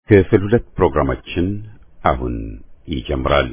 ክፍል 2 ፕሮግራማችን አሁን ይጀምራል።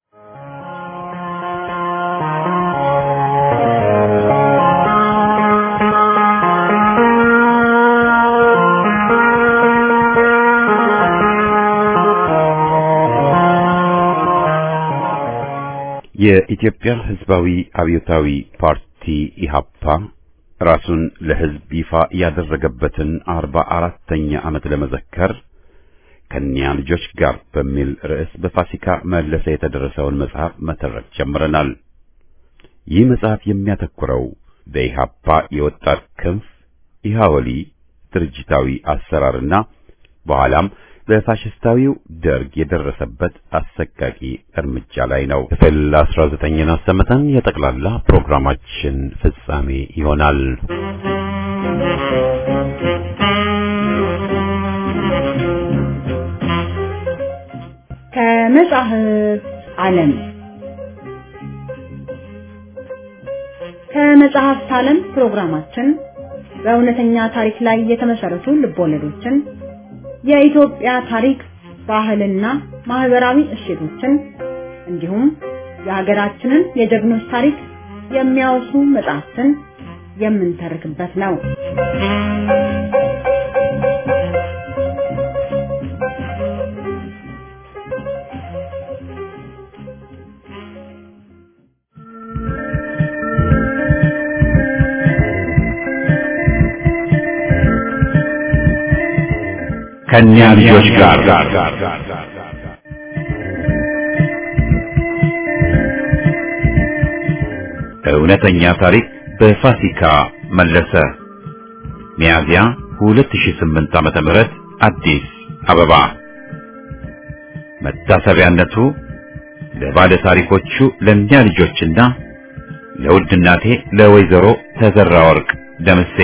የኢትዮጵያ ሕዝባዊ አብዮታዊ ፓርቲ ኢህአፓ ራሱን ለሕዝብ ይፋ ያደረገበትን 44ኛ ዓመት ለመዘከር ከኒያ ልጆች ጋር በሚል ርዕስ በፋሲካ መለሰ የተደረሰውን መጽሐፍ መተረክ ጀምረናል። ይህ መጽሐፍ የሚያተኩረው በኢህአፓ የወጣት ክንፍ ኢህአወሊ ድርጅታዊ አሰራርና በኋላም በፋሽስታዊው ደርግ የደረሰበት አሰቃቂ እርምጃ ላይ ነው። ክፍል 19ን አሰምተን የጠቅላላ ፕሮግራማችን ፍጻሜ ይሆናል። ከመጽሐፍ ዓለም ከመጽሐፍት ዓለም ፕሮግራማችን በእውነተኛ ታሪክ ላይ የተመሰረቱ ልቦለዶችን፣ የኢትዮጵያ ታሪክ፣ ባህልና ማህበራዊ እሴቶችን እንዲሁም የሀገራችንን የጀግኖች ታሪክ የሚያወሱ መጽሐፍትን የምንተርክበት ነው። ከኒያ ልጆች ጋር እውነተኛ ታሪክ በፋሲካ መለሰ። ሚያዝያ 2008 ዓመተ ምህረት አዲስ አበባ። መታሰቢያነቱ ለባለ ታሪኮቹ ለኒያ ልጆችና ለውድ እናቴ ለወይዘሮ ተዘራ ወርቅ ደምሴ።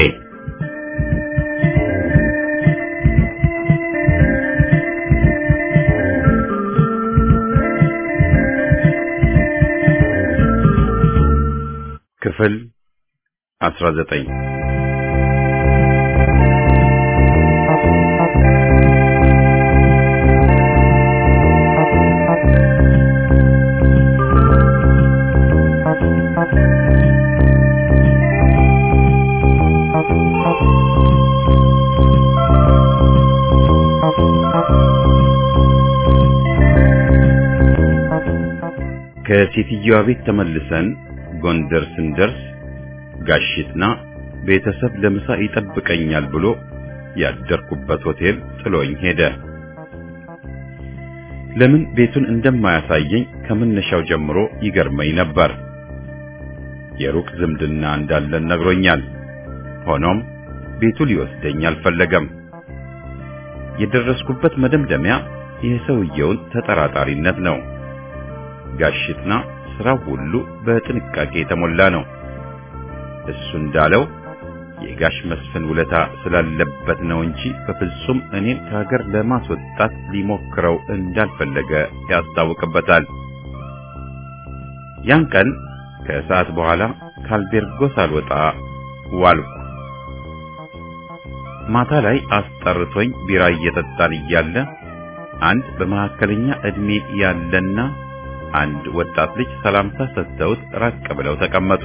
ክፍል 19 ከሴትዮዋ ቤት ተመልሰን ጎንደር ስንደርስ ጋሽትና ቤተሰብ ለምሳ ይጠብቀኛል ብሎ ያደርኩበት ሆቴል ጥሎኝ ሄደ። ለምን ቤቱን እንደማያሳየኝ ከመነሻው ጀምሮ ይገርመኝ ነበር። የሩቅ ዝምድና እንዳለን ነግሮኛል። ሆኖም ቤቱ ሊወስደኝ አልፈለገም። የደረስኩበት መደምደሚያ የሰውየውን ተጠራጣሪነት ነው። ጋሽትና ስራው ሁሉ በጥንቃቄ የተሞላ ነው። እሱ እንዳለው የጋሽ መስፍን ውለታ ስላለበት ነው እንጂ በፍጹም እኔን ከሀገር ለማስወጣት ሊሞክረው እንዳልፈለገ ያስታውቅበታል። ያን ቀን ከሰዓት በኋላ ካልቤርጎ ሳልወጣ ዋልኩ። ማታ ላይ አስጠርቶኝ ቢራ እየጠጣን እያለ አንድ በመካከለኛ እድሜ ያለና አንድ ወጣት ልጅ ሰላምታ ሰጥተውት ራቅ ብለው ተቀመጡ።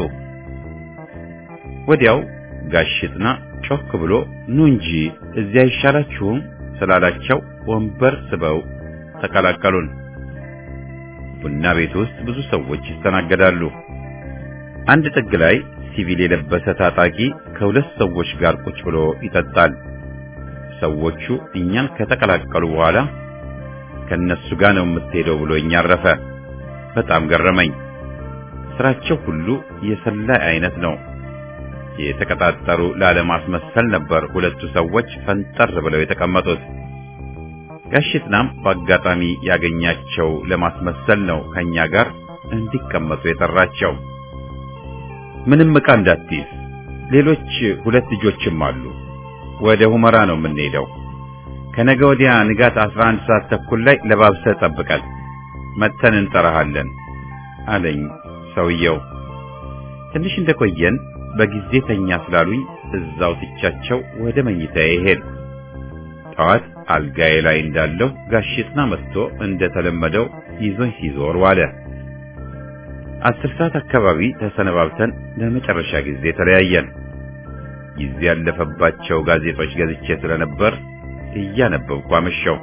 ወዲያው ጋሽትና ጮክ ብሎ ኑ እንጂ እዚያ ይሻላችሁም ስላላቸው ወንበር ስበው ተቀላቀሉን። ቡና ቤት ውስጥ ብዙ ሰዎች ይስተናገዳሉ። አንድ ጥግ ላይ ሲቪል የለበሰ ታጣቂ ከሁለት ሰዎች ጋር ቁጭ ብሎ ይጠጣል። ሰዎቹ እኛን ከተቀላቀሉ በኋላ ከነሱ ጋር ነው የምትሄደው ብሎኝ አረፈ። በጣም ገረመኝ። ስራቸው ሁሉ የሰላይ አይነት ነው። የተቀጣጠሩ ላለማስመሰል ነበር ሁለቱ ሰዎች ፈንጠር ብለው የተቀመጡት። ጋሽትናም በአጋጣሚ ያገኛቸው ለማስመሰል ነው ከኛ ጋር እንዲቀመጡ የጠራቸው። ምንም ዕቃ እንዳትይዝ፣ ሌሎች ሁለት ልጆችም አሉ። ወደ ሁመራ ነው የምንሄደው። ከነገ ወዲያ ንጋት 11 ሰዓት ተኩል ላይ ለባብሰህ ጠብቀን መተን እንጠራሃለን አለኝ ሰውየው። ትንሽ እንደቆየን በጊዜ ተኛ ስላሉኝ እዛው ትቻቸው ወደ መኝታዬ ሄድኩ። ጠዋት አልጋዬ ላይ እንዳለው ጋሽጥና መጥቶ እንደተለመደው ይዞኝ ሲዞር ዋለ። 10 ሰዓት አካባቢ ተሰነባብተን ለመጨረሻ ጊዜ ተለያየን። ጊዜ ያለፈባቸው ጋዜጦች ገዝቼ ስለነበር እያነበብኩ አመሸው።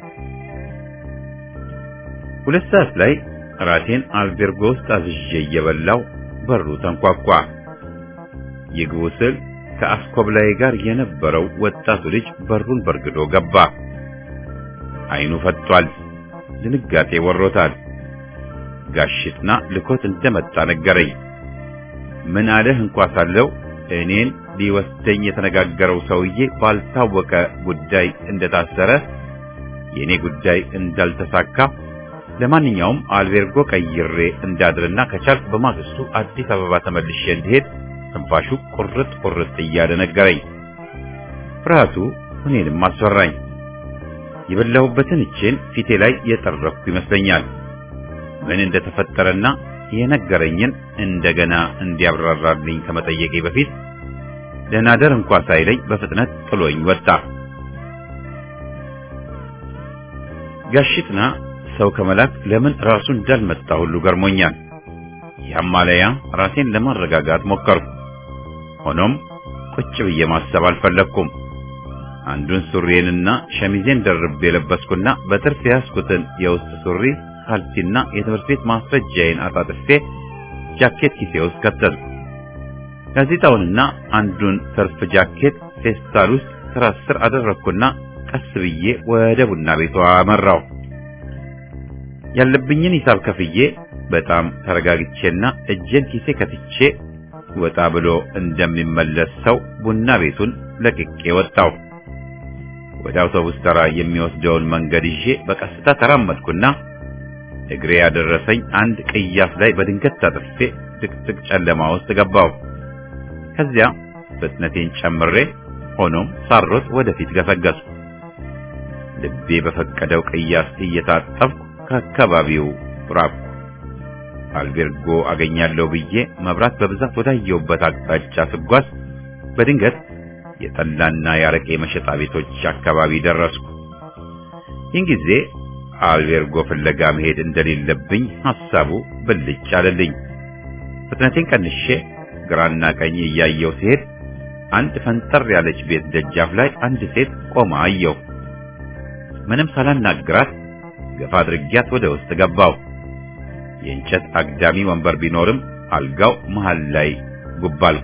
2 ሰዓት ላይ ራቴን አልቤርጎ ውስጥ አዝዤ እየበላው በሩ ተንኳኳ። ይግቡ ስል ከአስኮብላይ ጋር የነበረው ወጣቱ ልጅ በሩን በርግዶ ገባ። አይኑ ፈጥቷል። ድንጋጤ ወሮታል። ጋሽጥና ልኮት እንደመጣ ነገረኝ። ምን አለህ እንኳን ሳለው እኔን ሊወስደኝ የተነጋገረው ሰውዬ ባልታወቀ ጉዳይ እንደታሰረ፣ የኔ ጉዳይ እንዳልተሳካ፣ ለማንኛውም አልቤርጎ ቀይሬ እንዳድርና ከቻልኩ በማግስቱ አዲስ አበባ ተመልሼ እንድሄድ ትንፋሹ ቁርጥ ቁርጥ እያለ ነገረኝ። ፍርሃቱ እኔንም አስፈራኝ። የበላሁበትን እጄን ፊቴ ላይ የጠረኩ ይመስለኛል። ምን እንደተፈጠረና የነገረኝን እንደገና እንዲያብራራልኝ ከመጠየቄ በፊት ደህና ደር እንኳን ሳይለኝ በፍጥነት ጥሎኝ ወጣ። ጋሽጥና ሰው ከመላክ ለምን ራሱ እንዳልመጣ ሁሉ ገርሞኛል። ያማለያ ራሴን ለማረጋጋት ሞከርኩ። ሆኖም ቁጭ ብዬ ማሰብ አልፈለኩም። አንዱን ሱሪዬንና ሸሚዜን ደርቤ ለበስኩና በትርፍ ያስኩትን የውስጥ ሱሪ ካልሲና የትምህርት ቤት ማስረጃዬን አጣጥፌ ጃኬት ኪሴ ውስጥ ከተትኩ። ጋዜጣውንና አንዱን ትርፍ ጃኬት ፌስታል ውስጥ ትራስ ስር አደረግኩና ቀስ ብዬ ወደ ቡና ቤቷ አመራው። ያለብኝን ሂሳብ ከፍዬ በጣም ተረጋግቼና እጄን ኪሴ ከትቼ ወጣ ብሎ እንደሚመለስ ሰው ቡና ቤቱን ለቅቄ ወጣው። ወደ አውቶቡስ ተራ የሚወስደውን መንገድ ይዤ በቀስታ ተራመድኩና እግሬ ያደረሰኝ አንድ ቅያስ ላይ በድንገት ታጥፌ ጥቅጥቅ ጨለማ ውስጥ ገባው። ከዚያ ፍጥነቴን ጨምሬ ሆኖም ሳሮጥ ወደፊት ገሰገስኩ። ልቤ በፈቀደው ቅያስ እየታጠፍኩ ከአካባቢው ራቅኩ። አልቤርጎ አገኛለሁ ብዬ መብራት በብዛት ወዳየሁበት አቅጣጫ ስጓዝ በድንገት የጠላና ያረቄ መሸጣ ቤቶች አካባቢ ደረስኩ። ይህን ጊዜ አልቤርጎ ፍለጋ መሄድ እንደሌለብኝ ሐሳቡ ብልጭ አለልኝ። ፍጥነቴን ቀንሼ ግራና ቀኝ እያየሁ ሲሄድ አንድ ፈንጠር ያለች ቤት ደጃፍ ላይ አንድ ሴት ቆማ አየሁ። ምንም ሳላናግራት ገፋ አድርጊያት ወደ ውስጥ ገባው። የእንጨት አግዳሚ ወንበር ቢኖርም አልጋው መሃል ላይ ጉባልኩ።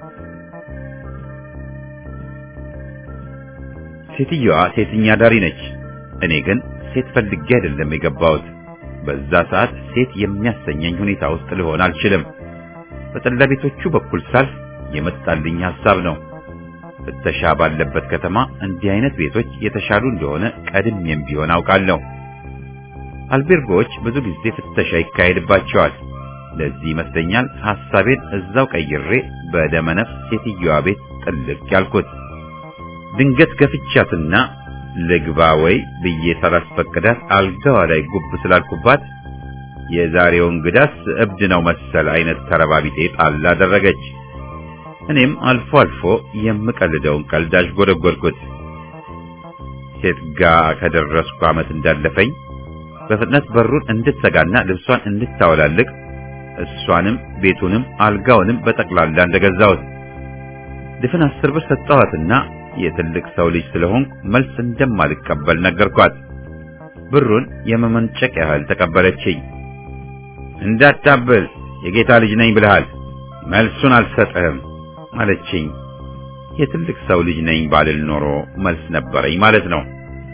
ሴትየዋ ሴትኛ ዳሪ ነች። እኔ ግን ሴት ፈልጌ አይደለም የገባሁት። በዛ ሰዓት ሴት የሚያሰኘኝ ሁኔታ ውስጥ ልሆን አልችልም። በጠላ ቤቶቹ በኩል ሳልፍ የመጣልኝ ሐሳብ ነው። ፍተሻ ባለበት ከተማ እንዲህ አይነት ቤቶች የተሻሉ እንደሆነ ቀድሜም ቢሆን አውቃለሁ። አልቤርጎዎች ብዙ ጊዜ ፍተሻ ይካሄድባቸዋል። ለዚህ ይመስለኛል ሐሳቤን እዛው ቀይሬ በደመነፍስ ሴትየዋ ቤት ጥልቅ ያልኩት። ድንገት ገፍቻትና ልግባ ወይ ብዬ ሳላስፈቅዳት አልጋዋ ላይ ጉብ ስላልኩባት የዛሬው እንግዳስ እብድ ነው መሰል አይነት ተረባቢጤ ጣል አደረገች። እኔም አልፎ አልፎ የምቀልደውን ቀልዳሽ ጎደጎድኩት። ሴት ጋር ከደረስኩ ዓመት እንዳለፈኝ በፍጥነት በሩን እንድትዘጋና ልብሷን እንድታወላልቅ እሷንም ቤቱንም አልጋውንም በጠቅላላ እንደገዛሁት ድፍን 10 ብር ሰጠኋትና የትልቅ ሰው ልጅ ስለሆንኩ መልስ እንደማልቀበል ነገርኳት። ብሩን የመመንጨቅ ያህል ተቀበለችኝ። እንዳታብል የጌታ ልጅ ነኝ ብለሃል፣ መልሱን አልሰጥህም አለችኝ። የትልቅ ሰው ልጅ ነኝ ባልል ኖሮ መልስ ነበረኝ ማለት ነው።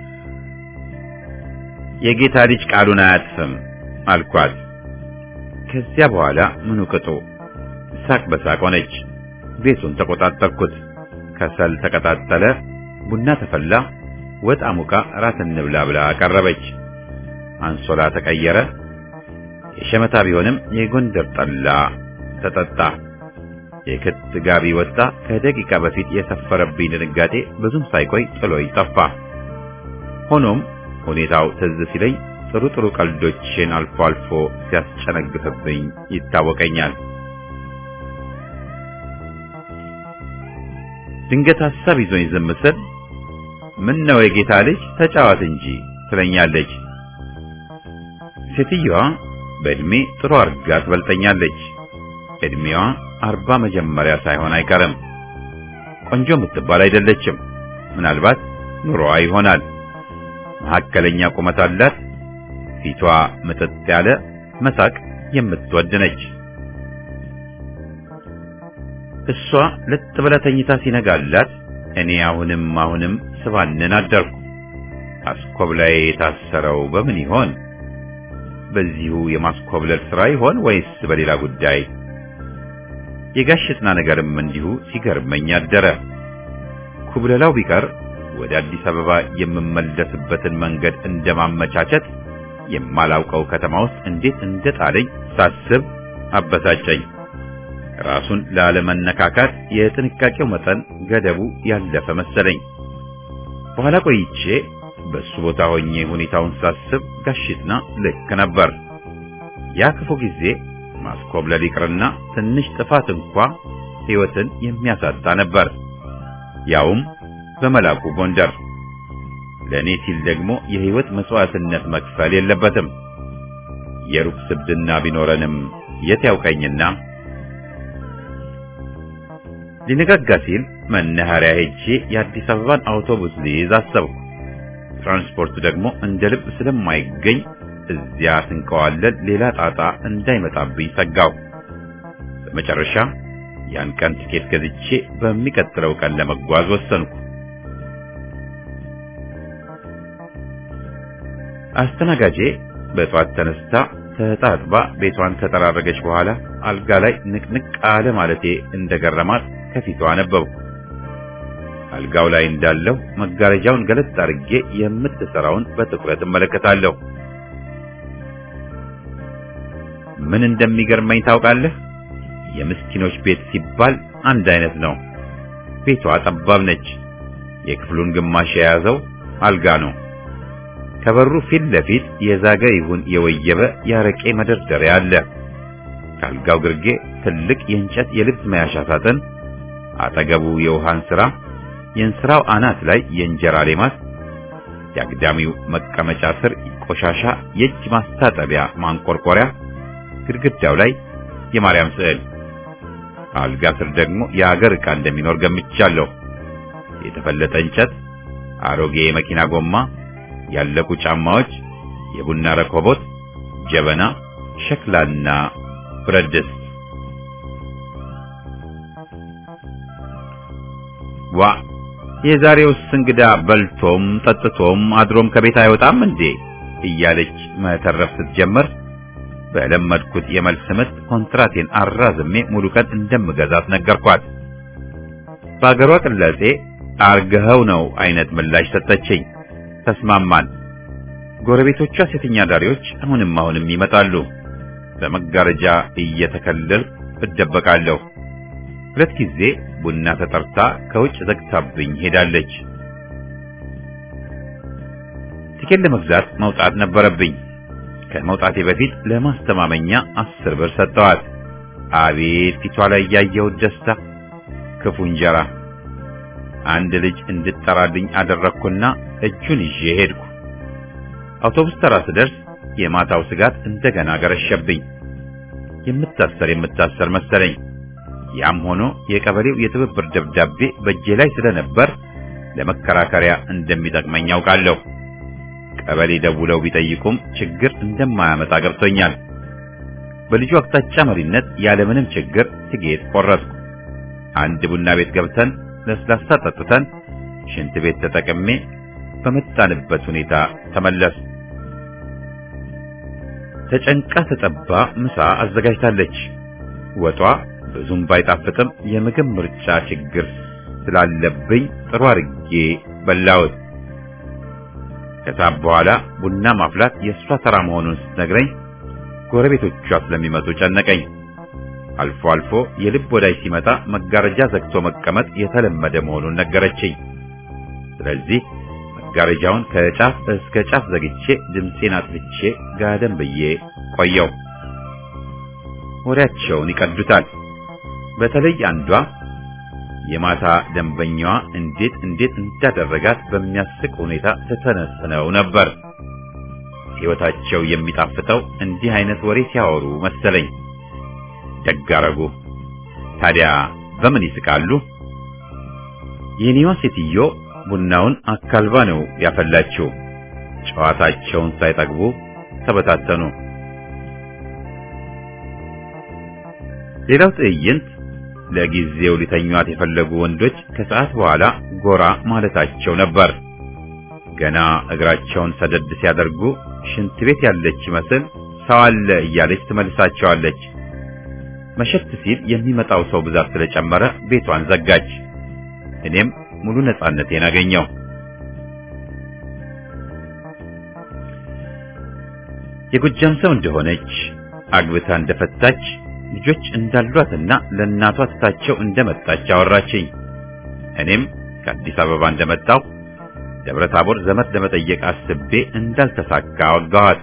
የጌታ ልጅ ቃሉን አያጥፍም አልኳት። ከዚያ በኋላ ምኑ ቅጡ ሳቅ በሳቅ ሆነች። ቤቱን ተቆጣጠርኩት። ከሰል ተቀጣጠለ፣ ቡና ተፈላ፣ ወጥ አሙቃ ራት እንብላ ብላ አቀረበች። አንሶላ ተቀየረ። የሸመታ ቢሆንም የጎንደር ጠላ ተጠጣ። የክት ጋቢ ወጣ። ከደቂቃ በፊት የሰፈረብኝ ድንጋጤ ብዙም ሳይቆይ ጥሎኝ ጠፋ። ሆኖም ሁኔታው ትዝ ሲለኝ ጥሩ ጥሩ ቀልዶችን አልፎ አልፎ ሲያስጨነግፍብኝ ይታወቀኛል። ድንገት ሐሳብ ይዞኝ ዝም ስል ምን ነው የጌታ ልጅ ተጫወት እንጂ ትለኛለች። ሴትዮዋ በእድሜ ጥሩ አርጋ ትበልጠኛለች። እድሜዋ 40 መጀመሪያ ሳይሆን አይቀርም። ቆንጆ የምትባል አይደለችም። ምናልባት ኑሮዋ ይሆናል። መካከለኛ ቁመት አላት። ፊቷ ምጥጥ ያለ መሳቅ የምትወድ ነች። እሷ ለጥ ብላ ተኝታ ሲነጋላት እኔ አሁንም ስባንን አደርኩ። አስኮብላይ የታሰረው በምን ይሆን? በዚሁ የማስኮብለል ስራ ይሆን ወይስ በሌላ ጉዳይ? የጋሽጥና ነገርም እንዲሁ ሲገርመኝ አደረ። ኩብለላው ቢቀር ወደ አዲስ አበባ የምመለስበትን መንገድ እንደማመቻቸት የማላውቀው ከተማ ውስጥ እንዴት እንደጣለኝ ሳስብ አበሳጨኝ። ራሱን ላለመነካካት የጥንቃቄው መጠን ገደቡ ያለፈ መሰለኝ። በኋላ ቆይቼ በሱ ቦታ ሆኜ ሁኔታውን ሳስብ ጋሽጥና ልክ ነበር። ያ ክፉ ጊዜ ማስኮብለል ይቅርና ትንሽ ጥፋት እንኳ ሕይወትን የሚያሳጣ ነበር፣ ያውም በመላኩ ጎንደር። ለኔ ሲል ደግሞ የሕይወት መስዋዕትነት መክፈል የለበትም። የሩቅ ስብድና ቢኖረንም የት ያውቀኝና። ሊነጋጋ ሲል መናኸሪያ ሄጄ የአዲስ አበባን አውቶቡስ ልይዝ አሰብኩ። ትራንስፖርት ደግሞ እንደ ልብ ስለማይገኝ እዚያ ስንቀዋለል ሌላ ጣጣ እንዳይመጣብኝ ሰጋው። በመጨረሻ ያን ቀን ትኬት ገዝቼ በሚቀጥለው ቀን ለመጓዝ ወሰንኩ። አስተናጋጄ በጧት ተነስታ ተጣጥባ ቤቷን ከጠራረገች በኋላ አልጋ ላይ ንቅንቅ አለ ማለቴ እንደገረማት ከፊቷ ነበርኩ። አልጋው ላይ እንዳለው መጋረጃውን ገለጥ አድርጌ የምትሰራውን በትኩረት እመለከታለሁ። ምን እንደሚገርመኝ ታውቃለህ? የምስኪኖች ቤት ሲባል አንድ አይነት ነው። ቤቷ ጠባብ ነች። የክፍሉን ግማሽ የያዘው አልጋ ነው። ከበሩ ፊት ለፊት የዛገ ይሁን የወየበ ያረቄ መደርደሪያ አለ። ካልጋው ግርጌ ትልቅ የእንጨት የልብስ መያዣ ሳጥን፣ አጠገቡ የውሃ እንስራ፣ የእንስራው አናት ላይ የእንጀራ ሌማት፣ የአግዳሚው መቀመጫ ስር ቆሻሻ የእጅ ማስታጠቢያ ማንቆርቆሪያ፣ ግድግዳው ላይ የማርያም ስዕል። አልጋ ስር ደግሞ የአገር ዕቃ እንደሚኖር ገምቻለሁ። የተፈለጠ እንጨት፣ አሮጌ የመኪና ጎማ፣ ያለቁ ጫማዎች፣ የቡና ረኮቦት፣ ጀበና፣ ሸክላና ብረት ድስት። ዋ የዛሬውስ እንግዳ በልቶም ጠጥቶም አድሮም ከቤት አይወጣም እንዴ እያለች መተረፍ ስትጀምር በለመድኩት የመልስ ምት ኮንትራቴን አራዝሜ ሙሉ ቀን እንደምገዛት ነገርኳት። በአገሯ ቅላጼ አርገኸው ነው አይነት ምላሽ ሰጠችኝ። ተስማማን። ጎረቤቶቿ ሴተኛ ዳሪዎች አሁንም ይመጣሉ። በመጋረጃ እየተከለልኩ እደበቃለሁ። ሁለት ጊዜ ቡና ተጠርታ ከውጭ ዘግታብኝ ሄዳለች። ትኬት ለመግዛት መውጣት ነበረብኝ። ከመውጣቴ በፊት ለማስተማመኛ 10 ብር ሰጠዋት። አቤት ፊቷ ላይ ያየው ደስታ! ክፉ እንጀራ! አንድ ልጅ እንድጠራልኝ አደረኩና እጁን ይዤ ሄድኩ። አውቶቡስ ተራ ስደርስ የማታው ስጋት እንደገና ገረሸብኝ። የምታሰር መሰለኝ። ያም ሆኖ የቀበሌው የትብብር ደብዳቤ በእጄ ላይ ስለነበር ለመከራከሪያ እንደሚጠቅመኝ ያውቃለሁ። ቀበሌ ደውለው ቢጠይቁም ችግር እንደማያመጣ ገብቶኛል። በልጁ አቅጣጫ መሪነት ያለምንም ችግር ትኬት ቆረጥኩ። አንድ ቡና ቤት ገብተን ለስላሳ ጠጥተን ሽንት ቤት ተጠቅሜ በመጣንበት ሁኔታ ተመለስ። ተጨንቃ ተጠባ ምሳ አዘጋጅታለች። ወጧ ብዙም ባይጣፍጥም የምግብ ምርጫ ችግር ስላለብኝ ጥሩ አርጌ በላሁት። ከሳብ በኋላ ቡና ማፍላት የእሷ ተራ መሆኑን ስትነግረኝ ጎረቤቶቿ ስለሚመጡ ጨነቀኝ። አልፎ አልፎ የልብ ወዳጅ ሲመጣ መጋረጃ ዘግቶ መቀመጥ የተለመደ መሆኑን ነገረችኝ። ስለዚህ መጋረጃውን ከጫፍ እስከ ጫፍ ዘግቼ ድምጼን አጥፍቼ ጋደም ብዬ ቆየው። ወሬያቸውን ይቀዱታል። በተለይ አንዷ የማታ ደንበኛዋ እንዴት እንዳደረጋት በሚያስቅ ሁኔታ ተተነስተው ነበር። ሕይወታቸው የሚጣፍጠው እንዲህ አይነት ወሬ ሲያወሩ መሰለኝ። ደጋረጉ። ታዲያ በምን ይስቃሉ? የኔዋ ሴትዮ ቡናውን አካልባ ነው ያፈላችው። ጨዋታቸውን ሳይጠግቡ ተበታተኑ። ሌላው ትዕይንት ለጊዜው ሊተኟት የፈለጉ ወንዶች ከሰዓት በኋላ ጎራ ማለታቸው ነበር። ገና እግራቸውን ሰደድ ሲያደርጉ ሽንት ቤት ያለች ይመስል ሰው አለ እያለች ትመልሳቸዋለች። መሸት ሲል የሚመጣው ሰው ብዛት ስለጨመረ ቤቷን ዘጋች። እኔም ሙሉ ነፃነቴን አገኘው። የጎጃም ሰው እንደሆነች አግብታ እንደፈታች ልጆች እንዳሏትና ለእናቷ ትታቸው እንደመጣች አወራችኝ። እኔም ከአዲስ አበባ እንደመጣው ደብረ ታቦር ዘመድ ለመጠየቅ አስቤ እንዳልተሳካ አወጋኋት።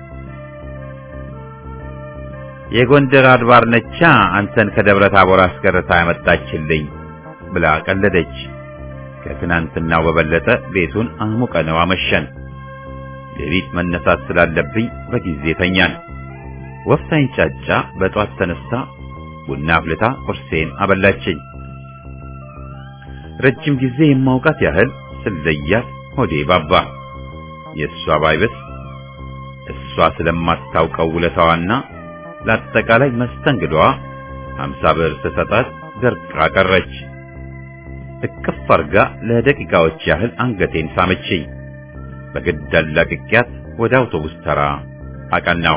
የጎንደር አድባር ነቻ አንተን ከደብረ ታቦር አስቀርታ ያመጣችልኝ ብላ ቀለደች። ከትናንትናው በበለጠ ቤቱን አሙቀነው አመሸን። ሌሊት መነሳት ስላለብኝ በጊዜ ተኛን። ወፍ ሳይንጫጫ በጧት ተነስታ ቡና አፍልታ ቁርሴን አበላችኝ። ረጅም ጊዜ የማውቃት ያህል ስለያት ሆዴ ባባ። የእሷ ባይበስ እሷ ስለማታውቀው ውለታዋና ለአጠቃላይ መስተንግዶዋ 50 ብር ስሰጣት ደርቃ ቀረች። እቅፍ አርጋ ለደቂቃዎች ያህል አንገቴን ሳመችኝ። በግድ አላቅቄያት ወደ አውቶቡስ ተራ አቀናው።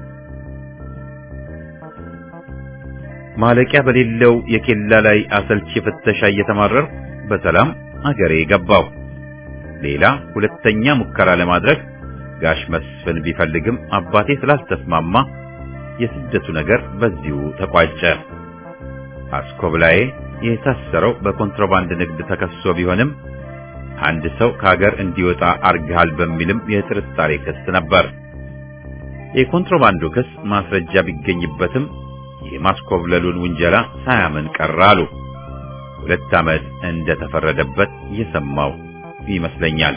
ማለቂያ በሌለው የኬላ ላይ አሰልቺ ፍተሻ እየተማረርኩ በሰላም አገሬ ገባሁ። ሌላ ሁለተኛ ሙከራ ለማድረግ ጋሽ መስፍን ቢፈልግም አባቴ ስላልተስማማ የስደቱ ነገር በዚሁ ተቋጨ። አስኮብላዬ የታሰረው በኮንትሮባንድ ንግድ ተከሶ ቢሆንም አንድ ሰው ከሀገር እንዲወጣ አርጋል በሚልም የጥርጣሬ ክስ ነበር። የኮንትሮባንዱ ክስ ማስረጃ ቢገኝበትም የማስኮብለሉን ውንጀላ ሳያምን ቀራሉ። 2 ዓመት እንደተፈረደበት የሰማው ይመስለኛል።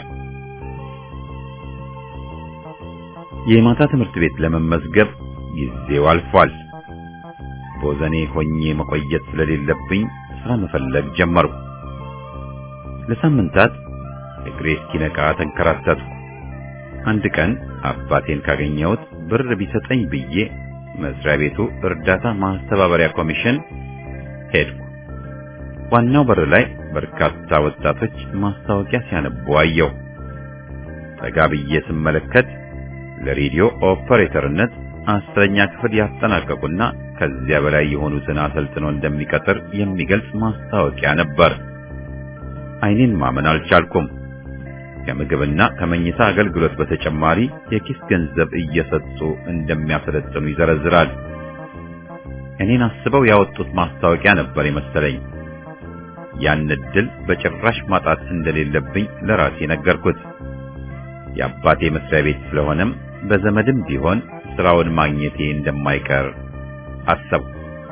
የማታ ትምህርት ቤት ለመመዝገብ ጊዜው አልፏል። ቦዘኔ ሆኜ መቆየት ስለሌለብኝ ስራ መፈለግ ጀመርኩ። ለሳምንታት እግሬ እስኪነቃ ተንከራተትኩ። አንድ ቀን አባቴን ካገኘሁት ብር ቢሰጠኝ ብዬ መስሪያ ቤቱ እርዳታ ማስተባበሪያ ኮሚሽን ሄድኩ። ዋናው በር ላይ በርካታ ወጣቶች ማስታወቂያ ሲያነቡ አየሁ። ጠጋ ብዬ ስመለከት ለሬዲዮ ኦፐሬተርነት 10ኛ ክፍል ያጠናቀቁና ከዚያ በላይ የሆኑትን አሰልጥኖ እንደሚቀጥር የሚገልጽ ማስታወቂያ ነበር። ዓይኔን ማመን አልቻልኩም። ከምግብና ከመኝታ አገልግሎት በተጨማሪ የኪስ ገንዘብ እየሰጡ እንደሚያሰለጥኑ ይዘረዝራል። እኔን አስበው ያወጡት ማስታወቂያ ነበር የመሰለኝ። ያን ዕድል በጭራሽ ማጣት እንደሌለብኝ ለራሴ ነገርኩት። የአባቴ መስሪያ ቤት ስለሆነም በዘመድም ቢሆን ስራውን ማግኘቴ እንደማይቀር አሰብኩ።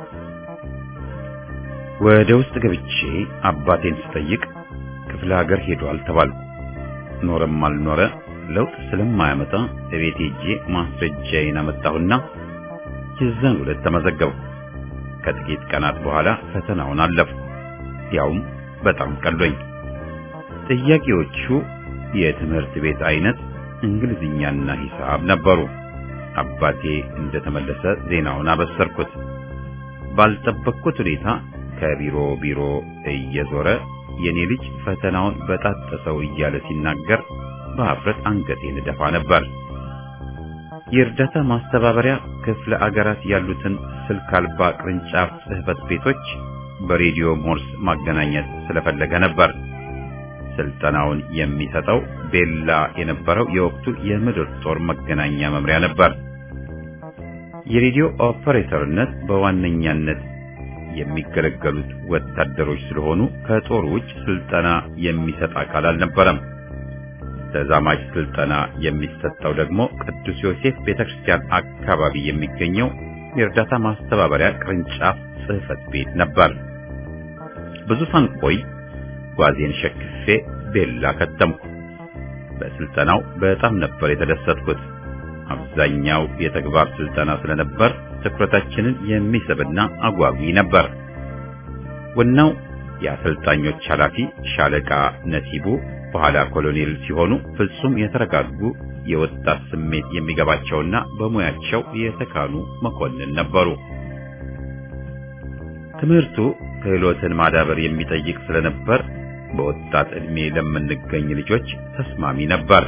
ወደ ውስጥ ገብቼ አባቴን ስጠይቅ ክፍለ ሀገር ሄዷል ተባልኩ። ኖረም አልኖረ ለውጥ ስለማያመጣ እቤት ሄጄ ማስረጃዬን አመጣሁና የዛን ዕለት ተመዘገብኩ። ከጥቂት ቀናት በኋላ ፈተናውን አለፍኩ። ያውም በጣም ቀሎኝ። ጥያቄዎቹ የትምህርት ቤት አይነት እንግሊዝኛና ሂሳብ ነበሩ። አባቴ እንደተመለሰ ዜናውን አበሰርኩት። ባልጠበቅኩት ሁኔታ ከቢሮ ቢሮ እየዞረ የኔ ልጅ ፈተናውን በጣጠሰው እያለ ሲናገር በአፍረት አንገቴን ደፋ ነበር። የእርዳታ ማስተባበሪያ ክፍለ አገራት ያሉትን ስልክ አልባ ቅርንጫፍ ጽሕፈት ቤቶች በሬዲዮ ሞርስ ማገናኘት ስለፈለገ ነበር። ስልጠናውን የሚሰጠው ቤላ የነበረው የወቅቱ የምድር ጦር መገናኛ መምሪያ ነበር። የሬዲዮ ኦፐሬተርነት በዋነኛነት የሚገለገሉት ወታደሮች ስለሆኑ ከጦር ውጭ ስልጠና የሚሰጥ አካል አልነበረም። ተዛማጅ ስልጠና የሚሰጠው ደግሞ ቅዱስ ዮሴፍ ቤተክርስቲያን አካባቢ የሚገኘው የእርዳታ ማስተባበሪያ ቅርንጫፍ ጽሕፈት ቤት ነበር። ብዙ ሳንቆይ ጓዜን ሸክፌ ቤላ ከተምኩ። በስልጠናው በጣም ነበር የተደሰትኩት። አብዛኛው የተግባር ስልጠና ስለነበር ትኩረታችንን የሚስብና አጓጊ ነበር። ወናው የአሰልጣኞች ኃላፊ ሻለቃ ነሲቡ በኋላ ኮሎኔል ሲሆኑ ፍጹም የተረጋጉ የወጣት ስሜት የሚገባቸውና በሙያቸው የተካኑ መኮንን ነበሩ። ትምህርቱ ክህሎትን ማዳበር የሚጠይቅ ስለነበር በወጣት ዕድሜ ለምንገኝ ልጆች ተስማሚ ነበር።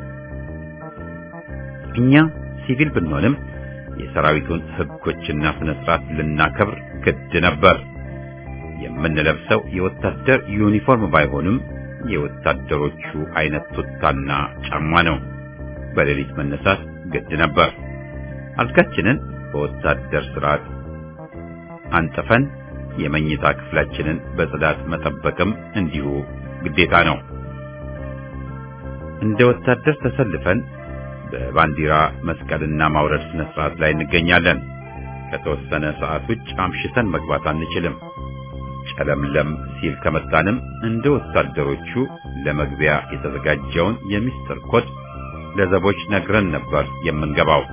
እኛ ሲቪል ብንሆንም የሰራዊቱን ሕጎችና ስነ ስርዓት ልናከብር ግድ ነበር። የምንለብሰው የወታደር ዩኒፎርም ባይሆንም የወታደሮቹ አይነት ቱታና ጫማ ነው። በሌሊት መነሳት ግድ ነበር። አልጋችንን በወታደር ስርዓት አንጥፈን የመኝታ ክፍላችንን በጽዳት መጠበቅም እንዲሁ ግዴታ ነው። እንደ ወታደር ተሰልፈን በባንዲራ መስቀልና ማውረድ ስነ ስርዓት ላይ እንገኛለን። ከተወሰነ ሰዓት ውጭ አምሽተን መግባት አንችልም። ጨለምለም ሲል ከመጣንም እንደ ወታደሮቹ ለመግቢያ የተዘጋጀውን የሚስጥር ኮድ ለዘቦች ነግረን ነበር የምንገባው።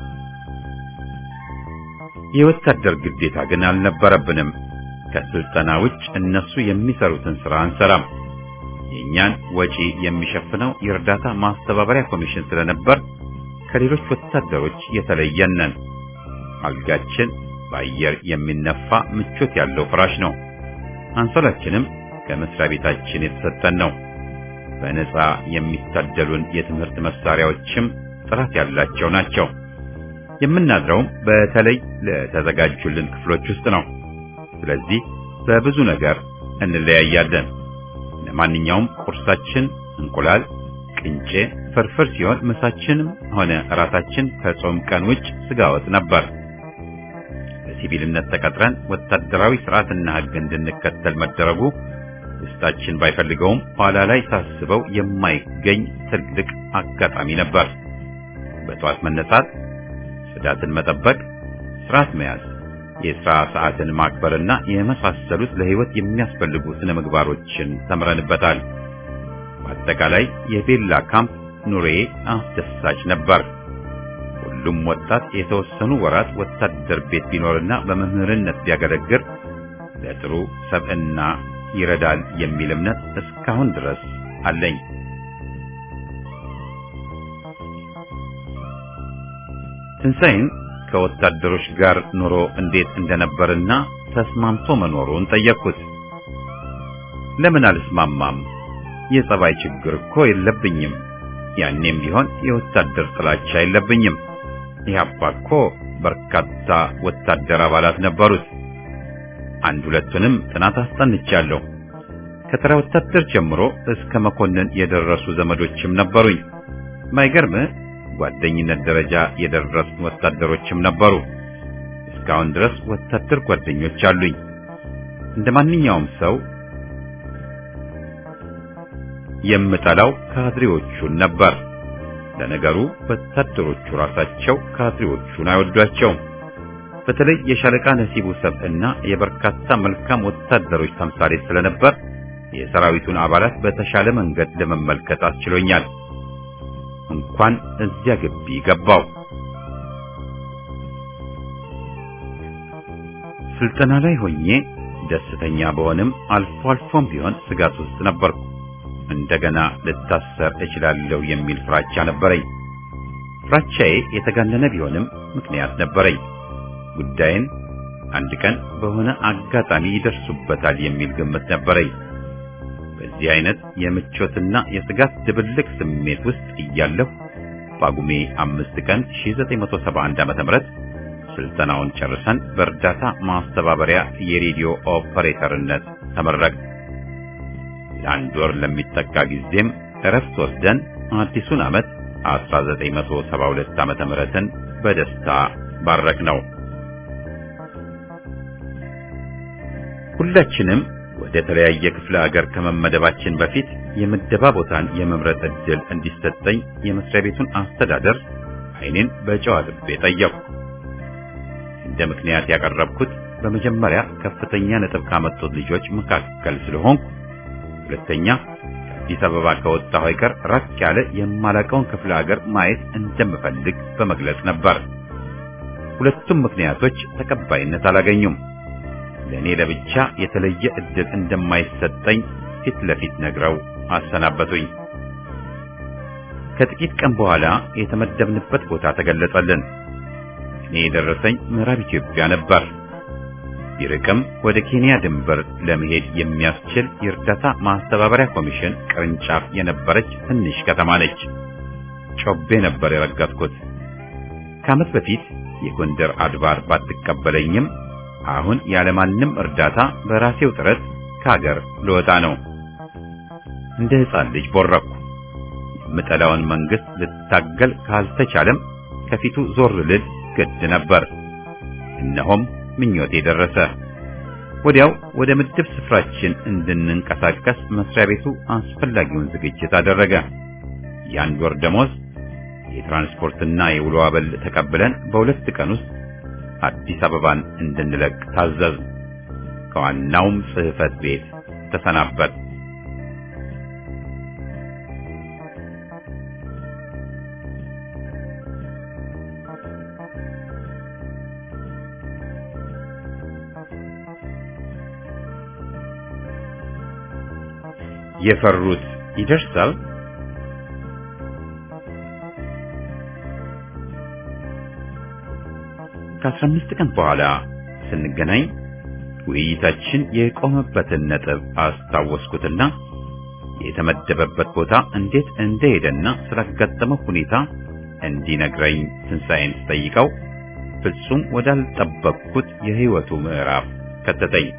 የወታደር ግዴታ ግን አልነበረብንም። ከስልጠና ውጭ እነሱ የሚሰሩትን ስራ አንሰራም። የኛን ወጪ የሚሸፍነው የእርዳታ ማስተባበሪያ ኮሚሽን ስለነበር ከሌሎች ወታደሮች የተለየን ነን። አልጋችን በአየር የሚነፋ ምቾት ያለው ፍራሽ ነው። አንሶላችንም ከመስሪያ ቤታችን የተሰጠን ነው። በነፃ የሚታደሉን የትምህርት መሳሪያዎችም ጥራት ያላቸው ናቸው። የምናድረውም በተለይ ለተዘጋጁልን ክፍሎች ውስጥ ነው። ስለዚህ በብዙ ነገር እንለያያለን። ለማንኛውም ቁርሳችን እንቁላል፣ ቅንጬ፣ ፍርፍር ሲሆን ምሳችንም ሆነ እራታችን ከጾም ቀን ውጭ ስጋ ወጥ ነበር። በሲቪልነት ተቀጥረን ወታደራዊ ስርዓትና ሕግ እንድንከተል መደረጉ ውስጣችን ባይፈልገውም ኋላ ላይ ሳስበው የማይገኝ ትልቅ አጋጣሚ ነበር። በጠዋት መነሳት፣ ጽዳትን መጠበቅ፣ ስርዓት መያዝ፣ የሥራ ሰዓትን ማክበርና የመሳሰሉት ለሕይወት የሚያስፈልጉ ስነ ምግባሮችን ተምረንበታል። በአጠቃላይ የቤላ ካምፕ ኑሬ አስደሳች ነበር። ሁሉም ወጣት የተወሰኑ ወራት ወታደር ቤት ቢኖርና በመምህርነት ቢያገለግል ለጥሩ ሰብዕና ይረዳል የሚል እምነት እስካሁን ድረስ አለኝ። ትንሣኤን ከወታደሮች ጋር ኑሮ እንዴት እንደነበርና ተስማምቶ መኖሩን ጠየቅኩት። ለምን አልስማማም? የጸባይ ችግር እኮ የለብኝም። ያኔም ቢሆን የወታደር ጥላቻ የለብኝም። ኢህአፓ እኮ በርካታ ወታደር አባላት ነበሩት። አንድ ሁለቱንም ጥናት አስጠንቻለሁ። ከተራ ወታደር ጀምሮ እስከ መኮንን የደረሱ ዘመዶችም ነበሩኝ። ማይገርም ጓደኝነት ደረጃ የደረሱ ወታደሮችም ነበሩ። እስካሁን ድረስ ወታደር ጓደኞች አሉኝ። እንደማንኛውም ሰው የምጠላው ካድሬዎቹን ነበር። ለነገሩ ወታደሮቹ ራሳቸው ካድሬዎቹን አይወዷቸውም። በተለይ የሻለቃ ነሲቡ ሰብዕና የበርካታ መልካም ወታደሮች ተምሳሌት ስለነበር የሰራዊቱን አባላት በተሻለ መንገድ ለመመልከት አስችሎኛል። እንኳን እዚያ ግቢ ገባው። ስልጠና ላይ ሆኜ ደስተኛ በሆንም አልፎ አልፎም ቢሆን ስጋት ውስጥ ነበርኩ። እንደገና ልታሰር እችላለሁ የሚል ፍራቻ ነበረኝ። ፍራቻዬ የተጋነነ ቢሆንም ምክንያት ነበረኝ። ጉዳይን አንድ ቀን በሆነ አጋጣሚ ይደርሱበታል የሚል ግምት ነበረኝ። በዚህ አይነት የምቾትና የስጋት ድብልቅ ስሜት ውስጥ እያለሁ ጳጉሜ 5 ቀን 1971 ዓ.ም ስልጠናውን ጨርሰን በእርዳታ ማስተባበሪያ የሬዲዮ ኦፐሬተርነት ተመረቅ። ለአንድ ወር ለሚጠጋ ጊዜም እረፍት ወስደን አዲሱን ዓመት 1972 ዓ.ም በደስታ ባረክ ነው። ሁላችንም ወደ ተለያየ ክፍለ ሀገር ከመመደባችን በፊት የምደባ ቦታን የመምረጥ ዕድል እንዲሰጠኝ የመስሪያ ቤቱን አስተዳደር ዓይኔን በጨዋ ልቤ ጠየቅኩ። እንደ ምክንያት ያቀረብኩት በመጀመሪያ ከፍተኛ ነጥብ ካመጡት ልጆች መካከል ስለሆንኩ፣ ሁለተኛ ከአዲስ አበባ ከወጣሁ አይቀር ራቅ ያለ የማላውቀውን ክፍለ ሀገር ማየት እንደምፈልግ በመግለጽ ነበር። ሁለቱም ምክንያቶች ተቀባይነት አላገኙም። ለእኔ ለብቻ የተለየ ዕድል እንደማይሰጠኝ ፊት ለፊት ነግረው አሰናበቱኝ። ከጥቂት ቀን በኋላ የተመደብንበት ቦታ ተገለጸልን። እኔ የደረሰኝ ምዕራብ ኢትዮጵያ ነበር። ቢርቅም ወደ ኬንያ ድንበር ለመሄድ የሚያስችል የእርዳታ ማስተባበሪያ ኮሚሽን ቅርንጫፍ የነበረች ትንሽ ከተማ ነች። ጮቤ ነበር የረገጥኩት። ከዓመት በፊት የጎንደር አድባር ባትቀበለኝም አሁን ያለማንም እርዳታ በራሴው ጥረት ከሀገር ልወጣ ነው። እንደ ሕፃን ልጅ ቦረኩ። የምጠላውን መንግስት ልታገል ካልተቻለም ከፊቱ ዞር ልል ግድ ነበር። እነሆም ምኞቴ ደረሰ። ወዲያው ወደ ምድብ ስፍራችን እንድንንቀሳቀስ መስሪያ ቤቱ አስፈላጊውን ዝግጅት አደረገ። የአንድ ወር ደሞዝ፣ የትራንስፖርትና የውሎ አበል ተቀብለን በሁለት ቀን ውስጥ አዲስ አበባን እንድንለቅ ታዘዝ። ከዋናውም ጽሕፈት ቤት ተሰናበት። የፈሩት ይደርሳል። ከ15 ቀን በኋላ ስንገናኝ ውይይታችን የቆመበትን ነጥብ አስታወስኩትና የተመደበበት ቦታ እንዴት እንደሄደና ስላጋጠመው ሁኔታ እንዲነግረኝ ትንሣኤን ስጠይቀው ፍጹም ወዳልጠበቅኩት የሕይወቱ ምዕራፍ ከተተኝ።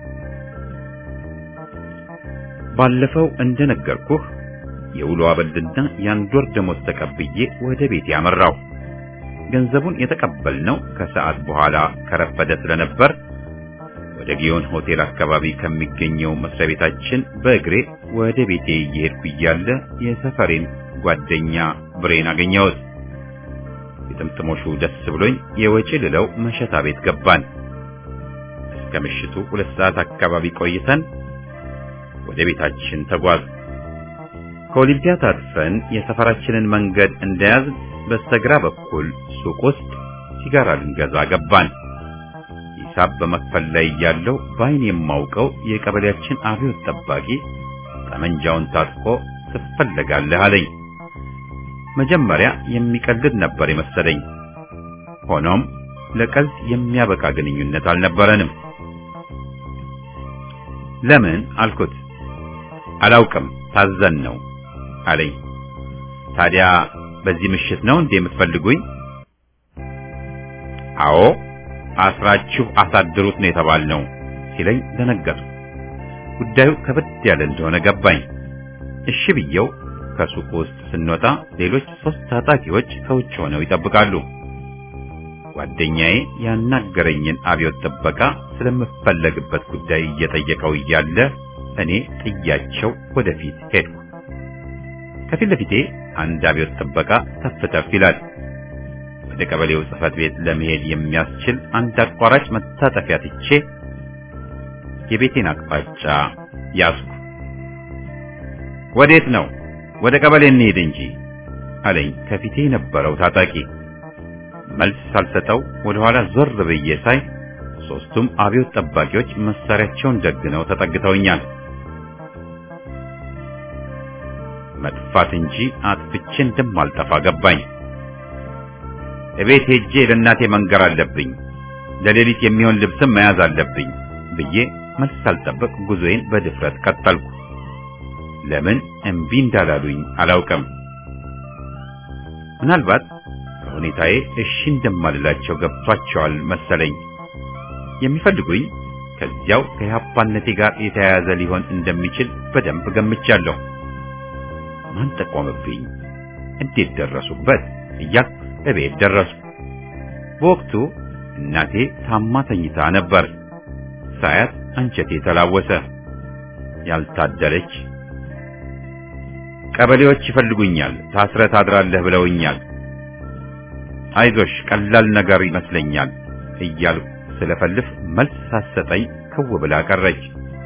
ባለፈው እንደነገርኩህ የውሎ አበልና የአንድ ወር ደሞዝ ተቀብዬ ወደ ቤት ያመራው። ገንዘቡን የተቀበልነው ከሰዓት በኋላ ከረፈደ ስለነበር ወደ ጊዮን ሆቴል አካባቢ ከሚገኘው መስሪያ ቤታችን በእግሬ ወደ ቤቴ እየሄድኩ እያለ የሰፈሬን ጓደኛ ብሬን አገኘሁት። የጥምጥሞሹ ደስ ብሎኝ የወጪ ልለው መሸታ ቤት ገባን። እስከ ምሽቱ 2 ሰዓት አካባቢ ቆይተን ወደ ቤታችን ተጓዝ። ከኦሊምፒያ ታጥፈን የሰፈራችንን መንገድ እንደያዝን በስተግራ በኩል ሱቅ ውስጥ ሲጋራ ልንገዛ ገባን። ሂሳብ በመክፈል ላይ ያለው ባይን የማውቀው የቀበሌያችን አብዮት ጠባቂ ጠመንጃውን ታጥቆ ትፈለጋለህ አለኝ። መጀመሪያ የሚቀልድ ነበር የመሰለኝ። ሆኖም ለቀልድ የሚያበቃ ግንኙነት አልነበረንም። ለምን አልኩት። አላውቅም ታዘን ነው አለኝ። ታዲያ በዚህ ምሽት ነው እንዴ የምትፈልጉኝ? አዎ አስራችሁ አሳድሩት ነው የተባልነው ሲለኝ ደነገጥኩ። ጉዳዩ ከበድ ያለ እንደሆነ ገባኝ። እሺ ብየው ከሱቁ ውስጥ ስንወጣ ሌሎች 3 ታጣቂዎች ከውጭ ሆነው ይጠብቃሉ። ጓደኛዬ ያናገረኝን አብዮት ጥበቃ ስለምፈለግበት ጉዳይ እየጠየቀው እያለ እኔ ጥያቸው ወደፊት ሄድኩ። ከፊት ለፊቴ አንድ አብዮት ጥበቃ ተፍተፍ ይላል። ወደ ቀበሌው ጽሕፈት ቤት ለመሄድ የሚያስችል አንድ አቋራጭ መታጠፊያ ትቼ የቤቴን አቅጣጫ ያዝኩ። ወዴት ነው? ወደ ቀበሌ እንሄድ እንጂ አለኝ ከፊቴ የነበረው ታጣቂ። መልስ ሳልሰጠው ወደ ኋላ ዞር ብዬ ሳይ 3ቱም አብዮት ጠባቂዎች መሳሪያቸውን ደግነው ተጠግተውኛል። መጥፋት እንጂ አጥፍቼ እንደማልጠፋ ገባኝ። እቤት ሄጄ ለእናቴ መንገር አለብኝ፣ ለሌሊት የሚሆን ልብስም መያዝ አለብኝ ብዬ መልስ ሳልጠብቅ ጉዞዬን በድፍረት ቀጠልኩ። ለምን እምቢ እንዳላሉኝ አላውቅም። ምናልባት በሁኔታዬ እሺ እንደማልላቸው ገብቷቸዋል መሰለኝ። የሚፈልጉኝ ከዚያው ከኢህአፓነቴ ጋር የተያያዘ ሊሆን እንደሚችል በደንብ ገምቻለሁ። ማን ጠቆመብኝ? እንዴት ደረሱበት? እያልኩ እቤት ደረስኩ። በወቅቱ እናቴ ታማ ተኝታ ነበር። ሳያት አንጀቴ ተላወሰ። ያልታደለች ቀበሌዎች ይፈልጉኛል፣ ታስረ ታድራለህ ብለውኛል። አይዞሽ ቀላል ነገር ይመስለኛል እያልኩ ስለፈልፍ መልስ ሳትሰጠኝ ክው ብላ ቀረች።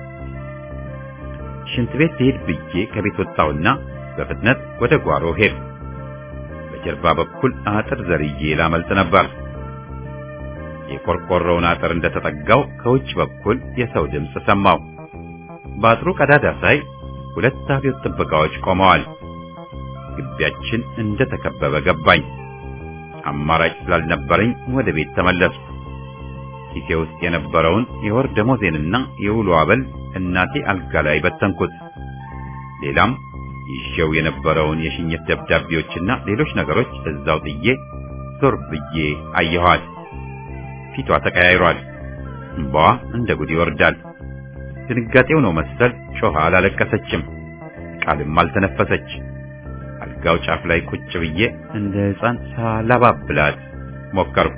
ሽንት ቤት ልሄድ ብዬ ከቤት ወጣሁና በፍጥነት ወደ ጓሮ ሄድኩ። በጀርባ በኩል አጥር ዘርዬ ላመልጥ ነበር። የቆርቆሮውን አጥር እንደተጠጋው ከውጭ በኩል የሰው ድምፅ ሰማሁ። በአጥሩ ቀዳዳ ሳይ 2 አብዮት ጥበቃዎች ቆመዋል። ግቢያችን እንደተከበበ ገባኝ። አማራጭ ስላልነበረኝ ወደ ቤት ተመለስኩ። ኪሴ ውስጥ የነበረውን የወር ደሞዜንና የውሎ አበል እናቴ አልጋ ላይ በተንኩት። ሌላም ይዤው የነበረውን የሽኝት ደብዳቤዎችና ሌሎች ነገሮች እዛው ጥዬ ዞር ብዬ አየኋት። ፊቷ ተቀያይሯል። እንባዋ እንደ ጉድ ይወርዳል። ድንጋጤው ነው መሰል ጮኻ አላለቀሰችም፣ ቃልም አልተነፈሰች። አልጋው ጫፍ ላይ ቁጭ ብዬ እንደ ሕፃን ሳላባብላት ሞከርኩ።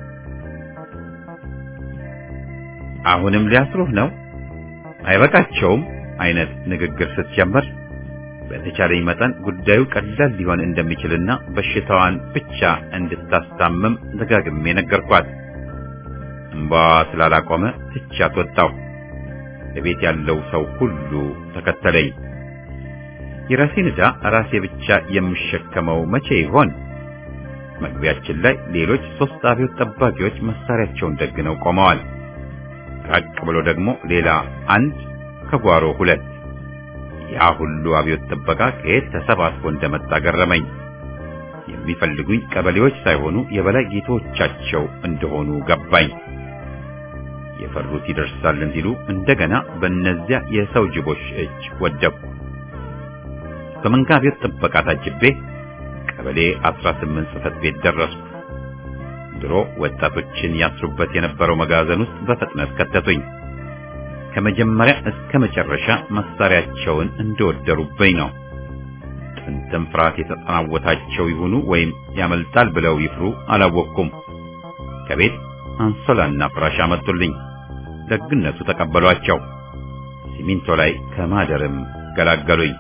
አሁንም ሊያስሩህ ነው? አይበቃቸውም አይነት ንግግር ስትጀምር በተቻለኝ መጠን ጉዳዩ ቀላል ሊሆን እንደሚችልና በሽታዋን ብቻ እንድታስታምም ደጋግሜ ነገርኳት። እንባዋ ስላላቆመ ትቻት ወጣሁ። በቤት ያለው ሰው ሁሉ ተከተለኝ። የራሴን ዕዳ ራሴ ብቻ የምሸከመው መቼ ይሆን? መግቢያችን ላይ ሌሎች 3 አብዮት ጠባቂዎች መሳሪያቸውን ደግነው ቆመዋል። ራቅ ብሎ ደግሞ ሌላ 1፣ ከጓሮ 2። ያ ሁሉ አብዮት ጥበቃ ከየት ተሰባስቦ እንደመጣ ገረመኝ። የሚፈልጉኝ ቀበሌዎች ሳይሆኑ የበላይ ጌቶቻቸው እንደሆኑ ገባኝ። የፈሩት ይደርሳል እንዲሉ እንደገና በእነዚያ የሰው ጅቦች እጅ ወደቅኩ። በመንጋ አብዮት ጥበቃ ታጅቤ ቀበሌ 18 ጽሕፈት ቤት ደረስኩ። ድሮ ወጣቶችን ያስሩበት የነበረው መጋዘን ውስጥ በፍጥነት ከተቱኝ። ከመጀመሪያ እስከ መጨረሻ መሳሪያቸውን እንደወደሩብኝ ነው። ጥንትም ፍርሃት የተጠናወታቸው ይሁኑ ወይም ያመልጣል ብለው ይፍሩ አላወቅኩም። ከቤት አንሶላና ፍራሽ አመጡልኝ። ደግነቱ ተቀበሏቸው። ሲሚንቶ ላይ ከማደርም ገላገሉኝ።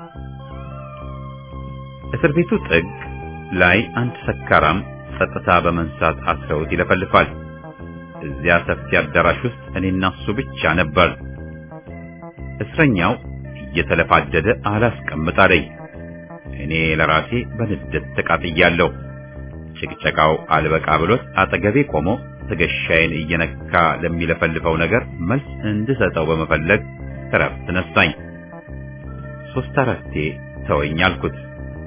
እስር ቤቱ ጥግ ላይ አንድ ሰካራም ጸጥታ በመንሳት አስረውት ይለፈልፋል። እዚያ ሰፊ አዳራሽ ውስጥ እኔና እሱ ብቻ ነበር። እስረኛው እየተለፋደደ አላስቀምጥ አለኝ። እኔ ለራሴ በንዴት ተቃጥያለሁ። ጭቅጨቃው አልበቃ ብሎት አጠገቤ ቆሞ ትከሻዬን እየነካ ለሚለፈልፈው ነገር መልስ እንድሰጠው በመፈለግ እረፍት ነሳኝ። 3-4 ተወኝ አልኩት።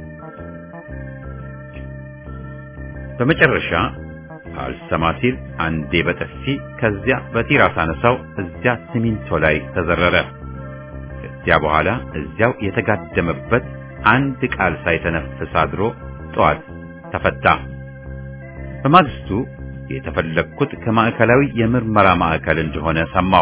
በመጨረሻ አልሰማ ሲል አንዴ በጥፊ ከዚያ በቲራስ አነሳው። እዚያ ሲሚንቶ ላይ ተዘረረ። ከዚያ በኋላ እዚያው የተጋደመበት አንድ ቃል ሳይተነፍስ አድሮ ጠዋት ተፈታ። በማግስቱ የተፈለግኩት ከማዕከላዊ የምርመራ ማዕከል እንደሆነ ሰማሁ።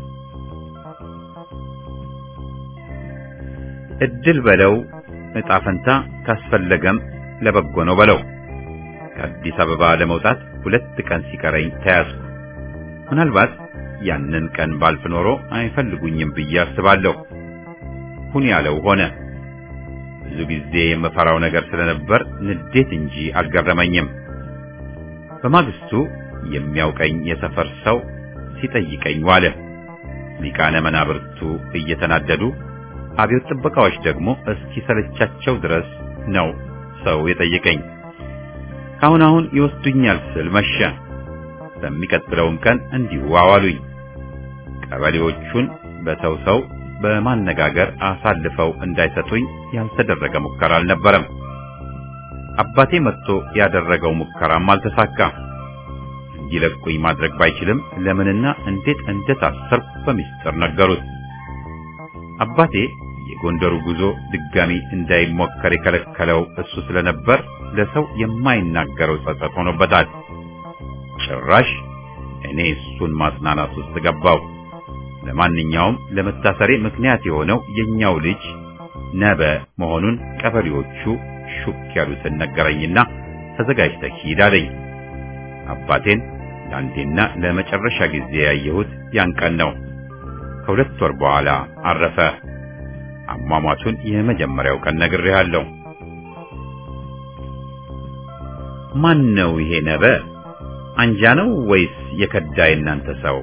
እድል በለው ዕጣ ፈንታ ካስፈለገም ለበጎ ነው በለው። ከአዲስ አበባ ለመውጣት 2 ቀን ሲቀረኝ ተያዝኩ። ምናልባት ያንን ቀን ባልፍ ኖሮ አይፈልጉኝም ብዬ አስባለሁ። ሁን ያለው ሆነ። ብዙ ጊዜ የምፈራው ነገር ስለነበር ንዴት እንጂ አልገረመኝም። በማግስቱ የሚያውቀኝ የሰፈር ሰው ሲጠይቀኝ ዋለ። ሊቃነ መናብርቱ እየተናደዱ፣ አብዮት ጥበቃዎች ደግሞ እስኪሰለቻቸው ድረስ ነው ሰው የጠየቀኝ። አሁን ይወስዱኛል ስል መሸ። በሚቀጥለውም ቀን እንዲሁ አዋሉኝ። ቀበሌዎቹን በሰው በማነጋገር አሳልፈው እንዳይሰጡኝ ያልተደረገ ሙከራ አልነበረም። አባቴ መጥቶ ያደረገው ሙከራም አልተሳካ። እንዲለቁኝ ማድረግ ባይችልም ለምንና እንዴት እንደታሰርኩ በሚስጥር ነገሩት። አባቴ የጎንደሩ ጉዞ ድጋሚ እንዳይሞከር የከለከለው እሱ ስለነበር ለሰው የማይናገረው ጸጸት ሆኖበታል። ጭራሽ እኔ እሱን ማጽናናት ውስጥ ገባው። ለማንኛውም ለመታሰሬ ምክንያት የሆነው የኛው ልጅ ነበ መሆኑን ቀበሌዎቹ ሹክ ያሉትን ነገረኝና ተዘጋጅተህ ሂድ አለኝ። አባቴን ለአንዴና ለመጨረሻ ጊዜ ያየሁት ያን ቀን ነው። ከ2 ወር በኋላ አረፈ። አሟሟቱን የመጀመሪያው ቀን ነግሬሃለሁ። ማን ነው ይሄ ነበ? አንጃ ነው ወይስ የከዳ የእናንተ ሰው?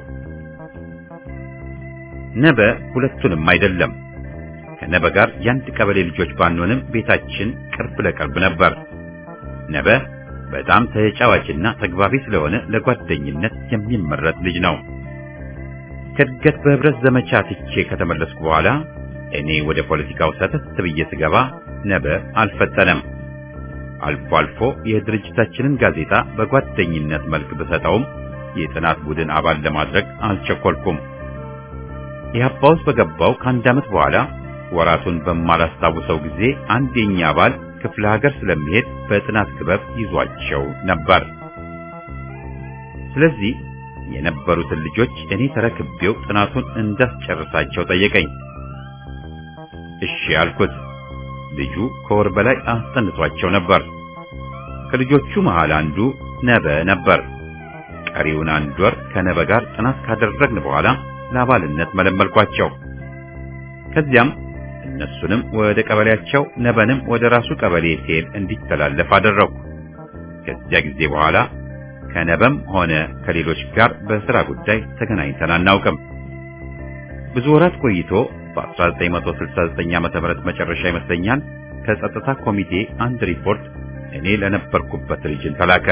ነበ ሁለቱንም አይደለም። ከነበ ጋር የአንድ ቀበሌ ልጆች ባንሆንም ቤታችን ቅርብ ለቅርብ ነበር። ነበ በጣም ተጫዋችና ተግባቢ ስለሆነ ለጓደኝነት የሚመረጥ ልጅ ነው። ከድገት በህብረት ዘመቻ ትቼ ከተመለስኩ በኋላ እኔ ወደ ፖለቲካው ሰተት ብዬ ስገባ ነበ አልፈጠነም። አልፎ አልፎ የድርጅታችንን ጋዜጣ በጓደኝነት መልክ ብሰጠውም የጥናት ቡድን አባል ለማድረግ አልቸኮልኩም። ኢህአፓ ውስጥ በገባው ከአንድ ዓመት በኋላ ወራቱን በማላስታውሰው ጊዜ አንድ የኛ አባል ክፍለ ሀገር ስለሚሄድ በጥናት ክበብ ይዟቸው ነበር። ስለዚህ የነበሩትን ልጆች እኔ ተረክቤው ጥናቱን እንዳስጨርሳቸው ጠየቀኝ። እሺ አልኩት። ልጁ ከወር በላይ አስጠንቷቸው ነበር። ከልጆቹ መሃል አንዱ ነበ ነበር። ቀሪውን አንድ ወር ከነበ ጋር ጥናት ካደረግን በኋላ ለአባልነት መለመልኳቸው። ከዚያም እነሱንም ወደ ቀበሌያቸው ነበንም ወደ ራሱ ቀበሌ ሲሄድ እንዲተላለፍ አደረኩ። ከዚያ ጊዜ በኋላ ከነበም ሆነ ከሌሎች ጋር በሥራ ጉዳይ ተገናኝተን አናውቅም። ብዙ ወራት ቆይቶ በ1969 ዓመተ ምህረት መጨረሻ ይመስለኛል ከጸጥታ ኮሚቴ አንድ ሪፖርት እኔ ለነበርኩበት ሪጅን ተላከ።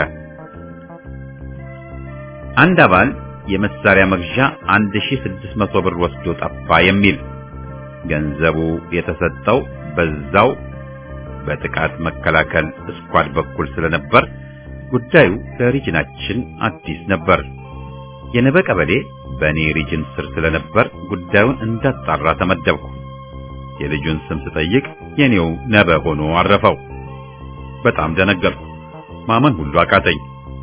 አንድ አባል የመሳሪያ መግዣ 1600 ብር ወስዶ ጠፋ የሚል። ገንዘቡ የተሰጠው በዛው በጥቃት መከላከል ስኳድ በኩል ስለነበር ጉዳዩ ለሪጅናችን አዲስ ነበር። የነበ ቀበሌ በኔ ሪጅን ስር ስለነበር ጉዳዩን እንዳጣራ ተመደብኩ። የልጁን ስም ስጠይቅ የኔው ነበ ሆኖ አረፈው። በጣም ደነገጥኩ። ማመን ሁሉ አቃተኝ።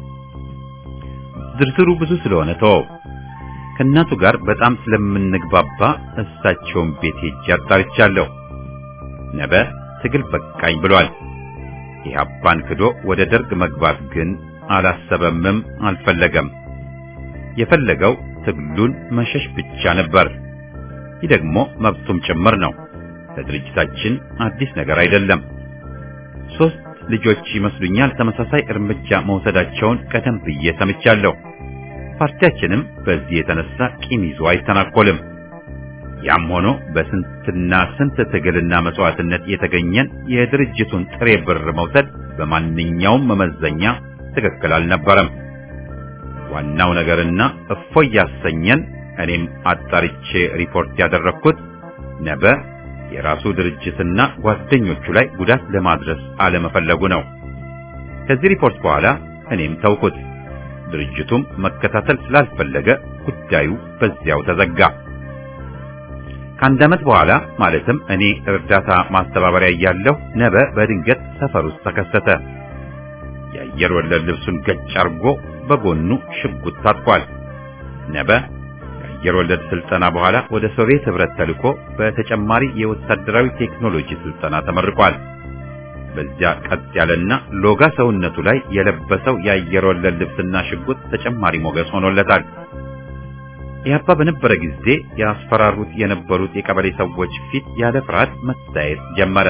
ዝርዝሩ ብዙ ስለሆነ ተወው። ከእናቱ ጋር በጣም ስለምንግባባ እሳቸውን ቤት ሄጄ አጣርቻለሁ። ነበ ትግል በቃኝ ብሏል። ኢህአፓን ክዶ ወደ ደርግ መግባት ግን አላሰበምም አልፈለገም። የፈለገው ትግሉን መሸሽ ብቻ ነበር። ይህ ደግሞ መብቱም ጭምር ነው። ለድርጅታችን አዲስ ነገር አይደለም። 3 ልጆች ይመስሉኛል ተመሳሳይ እርምጃ መውሰዳቸውን ቀደም ብዬ ሰምቻለሁ። ፓርቲያችንም በዚህ የተነሳ ቂም ይዞ አይተናኮልም። ያም ሆኖ በስንትና ስንት ትግልና መስዋዕትነት የተገኘን የድርጅቱን ጥሬ ብር መውሰድ በማንኛውም መመዘኛ ትክክል አልነበረም። ዋናው ነገርና እፎይ ያሰኘን እኔም አጣርቼ ሪፖርት ያደረኩት ነበ የራሱ ድርጅትና ጓደኞቹ ላይ ጉዳት ለማድረስ አለመፈለጉ ነው። ከዚህ ሪፖርት በኋላ እኔም ተውኩት። ድርጅቱም መከታተል ስላልፈለገ ጉዳዩ በዚያው ተዘጋ። ከአንድ ዓመት በኋላ ማለትም እኔ እርዳታ ማስተባበሪያ እያለሁ ነበ በድንገት ሰፈር ውስጥ ተከሰተ። የአየር ወለድ ልብሱን ገጭ አርጎ በጎኑ ሽጉጥ ታጥቋል። ነበ ከአየር ወለድ ስልጠና በኋላ ወደ ሶቪየት ህብረት ተልኮ በተጨማሪ የወታደራዊ ቴክኖሎጂ ስልጠና ተመርቋል። በዚያ ቀጥ ያለና ሎጋ ሰውነቱ ላይ የለበሰው የአየር ወለድ ልብስና ሽጉጥ ተጨማሪ ሞገስ ሆኖለታል። ኢህአፓ በነበረ ጊዜ ያስፈራሩት የነበሩት የቀበሌ ሰዎች ፊት ያለ ፍርሃት መታየት ጀመረ።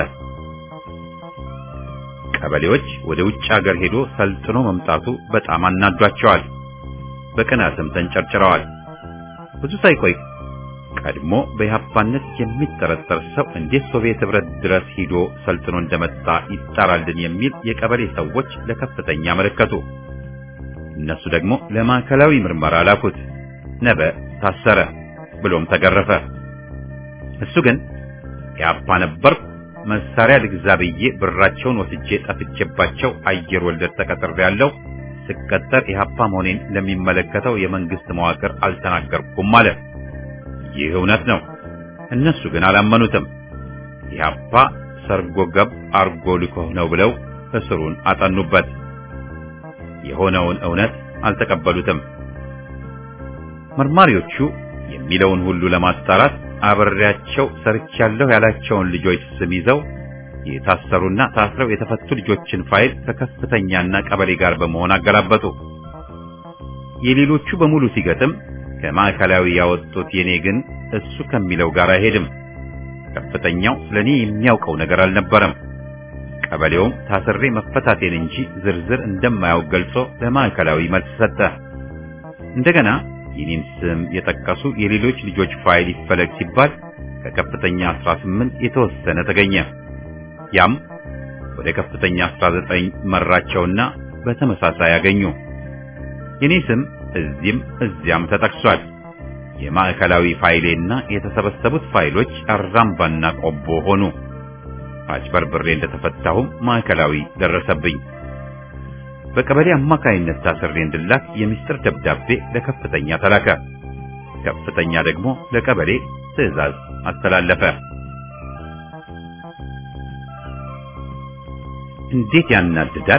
ቀበሌዎች ወደ ውጭ ሀገር ሄዶ ሰልጥኖ መምጣቱ በጣም አናዷቸዋል። በቅናትም ተንጨርጭረዋል። ብዙ ሳይቆይ ቀድሞ በኢህአፓነት የሚጠረጠር ሰው እንዴት ሶቪየት ህብረት ድረስ ሄዶ ሰልጥኖ እንደመጣ ይጣራልን የሚል የቀበሌ ሰዎች ለከፍተኛ አመለከቱ። እነሱ ደግሞ ለማዕከላዊ ምርመራ ላኩት። ነበ ታሰረ፣ ብሎም ተገረፈ። እሱ ግን ኢህአፓ ነበርኩ መሳሪያ ልግዛ ብዬ ብራቸውን ወስጄ ጠፍቼባቸው አየር ወለድ ተቀጥሬያለሁ። ስቀጠር ኢህአፓ መሆኔን ለሚመለከተው የመንግስት መዋቅር አልተናገርኩም ማለት ይህ እውነት ነው። እነሱ ግን አላመኑትም። ኢህአፓ ሰርጎ ገብ አርጎ ልኮህ ነው ብለው እስሩን አጠኑበት። የሆነውን እውነት አልተቀበሉትም። መርማሪዎቹ የሚለውን ሁሉ ለማጣራት አብሬያቸው ሰርቻለሁ ያላቸውን ልጆች ስም ይዘው የታሰሩና ታስረው የተፈቱ ልጆችን ፋይል ከከፍተኛና ቀበሌ ጋር በመሆን አገላበጡ። የሌሎቹ በሙሉ ሲገጥም ከማዕከላዊ ያወጡት የኔ ግን እሱ ከሚለው ጋር አይሄድም። ከፍተኛው ስለኔ የሚያውቀው ነገር አልነበረም። ቀበሌውም ታስሬ መፈታቴን እንጂ ዝርዝር እንደማያውቅ ገልጾ ለማዕከላዊ መልስ ሰጠ። እንደገና የኔን ስም የጠቀሱ የሌሎች ልጆች ፋይል ይፈለግ ሲባል ከከፍተኛ 18 የተወሰነ ተገኘ። ያም ወደ ከፍተኛ 19 መራቸውና በተመሳሳይ ያገኙ። የኔ ስም እዚያም ተጠቅሷል። የማዕከላዊ ፋይሌና የተሰበሰቡት ፋይሎች አራምባና ቆቦ ሆኑ። አጭበርብሬ እንደተፈታሁም ማዕከላዊ ደረሰብኝ። በቀበሌ አማካይነት ታስሬ እንድላክ የሚስጥር ደብዳቤ ለከፍተኛ ተላከ። ከፍተኛ ደግሞ ለቀበሌ ትዕዛዝ አስተላለፈ። እንዴት ያናድዳል!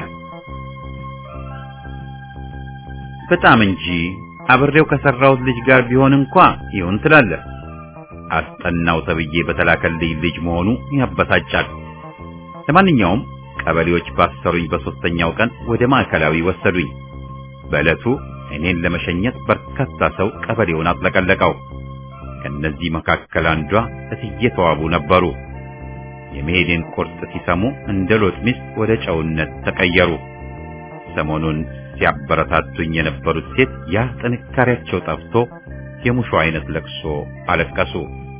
በጣም እንጂ አብሬው ከሰራሁት ልጅ ጋር ቢሆን እንኳን ይሁን ትላለህ። አስጠናው ተብዬ በተላከልኝ ልጅ መሆኑ ያበሳጫል። ለማንኛውም ቀበሌዎች ባሰሩኝ በሶስተኛው ቀን ወደ ማዕከላዊ ወሰዱኝ። በዕለቱ እኔን ለመሸኘት በርካታ ሰው ቀበሌውን አጥለቀለቀው። ከነዚህ መካከል አንዷ እትዬ ተዋቡ ነበሩ። የመሄዴን ቁርጥ ሲሰሙ እንደ ሎጥ ሚስት ወደ ጨውነት ተቀየሩ። ሰሞኑን ሲያበረታቱኝ የነበሩት ሴት ያ ጥንካሬያቸው ጠፍቶ የሙሾ አይነት ለቅሶ አለቀሱ።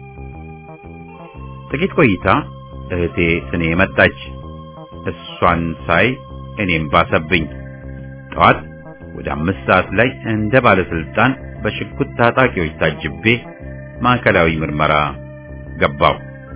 ጥቂት ቆይታ እህቴ ስኔ መጣች። እሷን ሳይ እኔም ባሰብኝ። ጠዋት ወደ 5 ሰዓት ላይ እንደ ባለስልጣን በሽጉጥ ታጣቂዎች ታጅቤ ማዕከላዊ ምርመራ ገባው።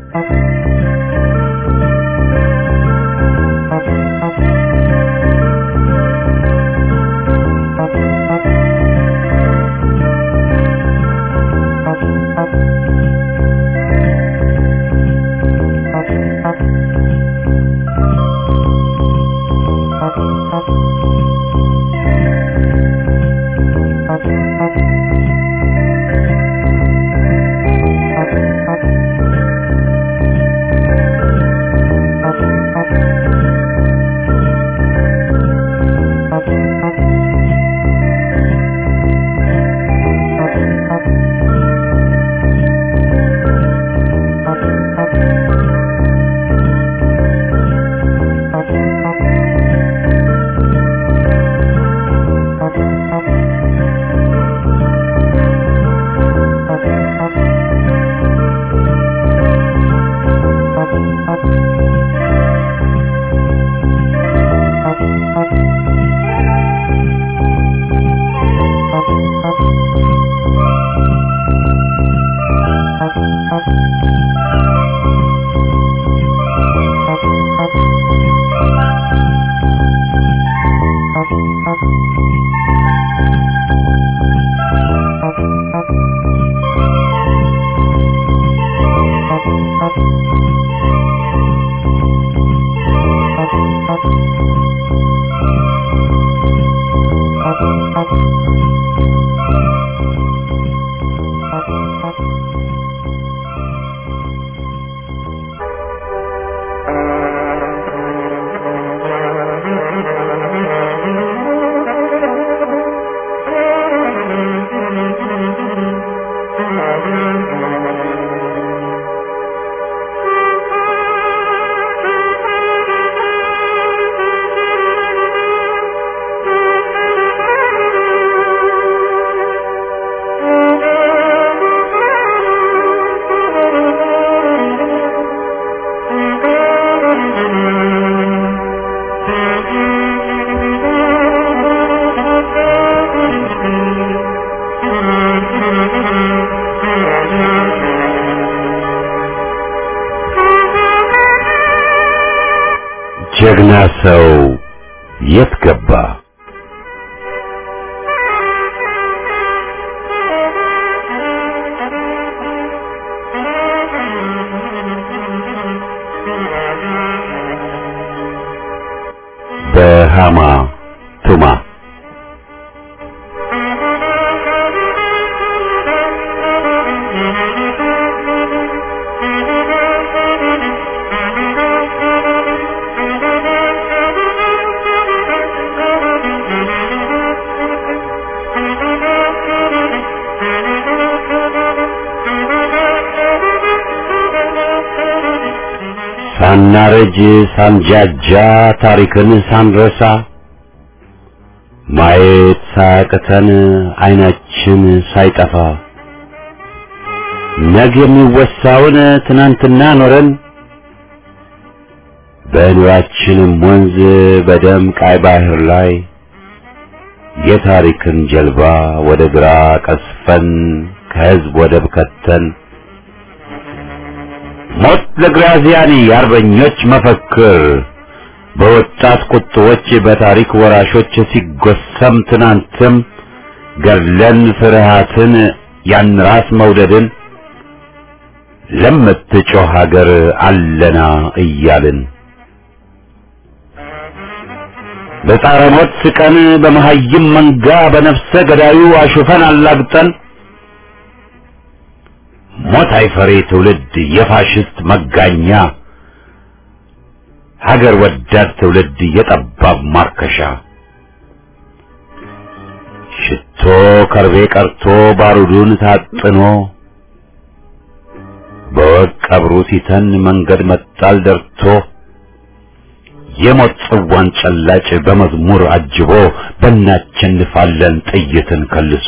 ጀግና ሰው የት ገባ? በሃማ ቱማ ሳናረጅ ሳንጃጃ ታሪክን ሳንረሳ ማየት ሳያቅተን አይናችን ሳይጠፋ ነገ የሚወሳውን ትናንትና ኖረን በኑራችንም ወንዝ በደም ቀይ ባህር ላይ የታሪክን ጀልባ ወደ ግራ ቀስፈን ከህዝብ ወደብ ከተን ሞት ለግራዚያኒ የአርበኞች መፈክር በወጣት ቁጥቦች በታሪክ ወራሾች ሲጎሰም ትናንትም ገድለን ፍርሃትን ያን ራስ መውደድን ለምትጮህ ሀገር አለና እያልን በጻረ ሞት ስቀን በመሃይም መንጋ በነፍሰ ገዳዩ አሹፈን አላግጠን ሞት አይፈሬ ትውልድ የፋሽስት መጋኛ ሀገር ወዳድ ትውልድ የጠባብ ማርከሻ ሽቶ ከርቤ ቀርቶ ባሩዱን ታጥኖ በወቅ ቀብሩ ሲተን መንገድ መጣል ደርቶ የሞት ጽዋን ጨላጭ በመዝሙር አጅቦ በእናቸንፋለን ጥይትን ከልሶ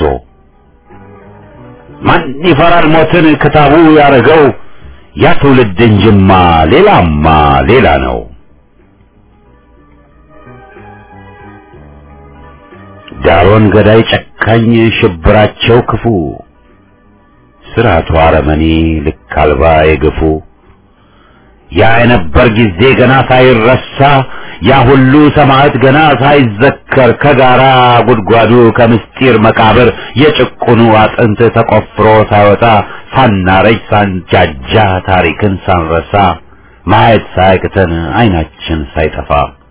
ማን ይፈራል ሞትን ክታቡ ያረገው ያ ትውልድ እንጅማ ሌላማ ሌላ ነው። ዳሮን ገዳይ ጨካኝ ሽብራቸው ክፉ ስራቱ አረመኔ ልክ አልባ የገፉ ያ የነበር ጊዜ ገና ሳይረሳ ያ ሁሉ ሰማዕት ገና ሳይዘከር ከጋራ ጉድጓዱ ከምስጢር መቃብር የጭቁኑ አጥንት ተቆፍሮ ሳይወጣ ሳናረጅ ሳንጃጃ ታሪክን ሳንረሳ ማየት ሳያቅተን አይናችን ሳይጠፋ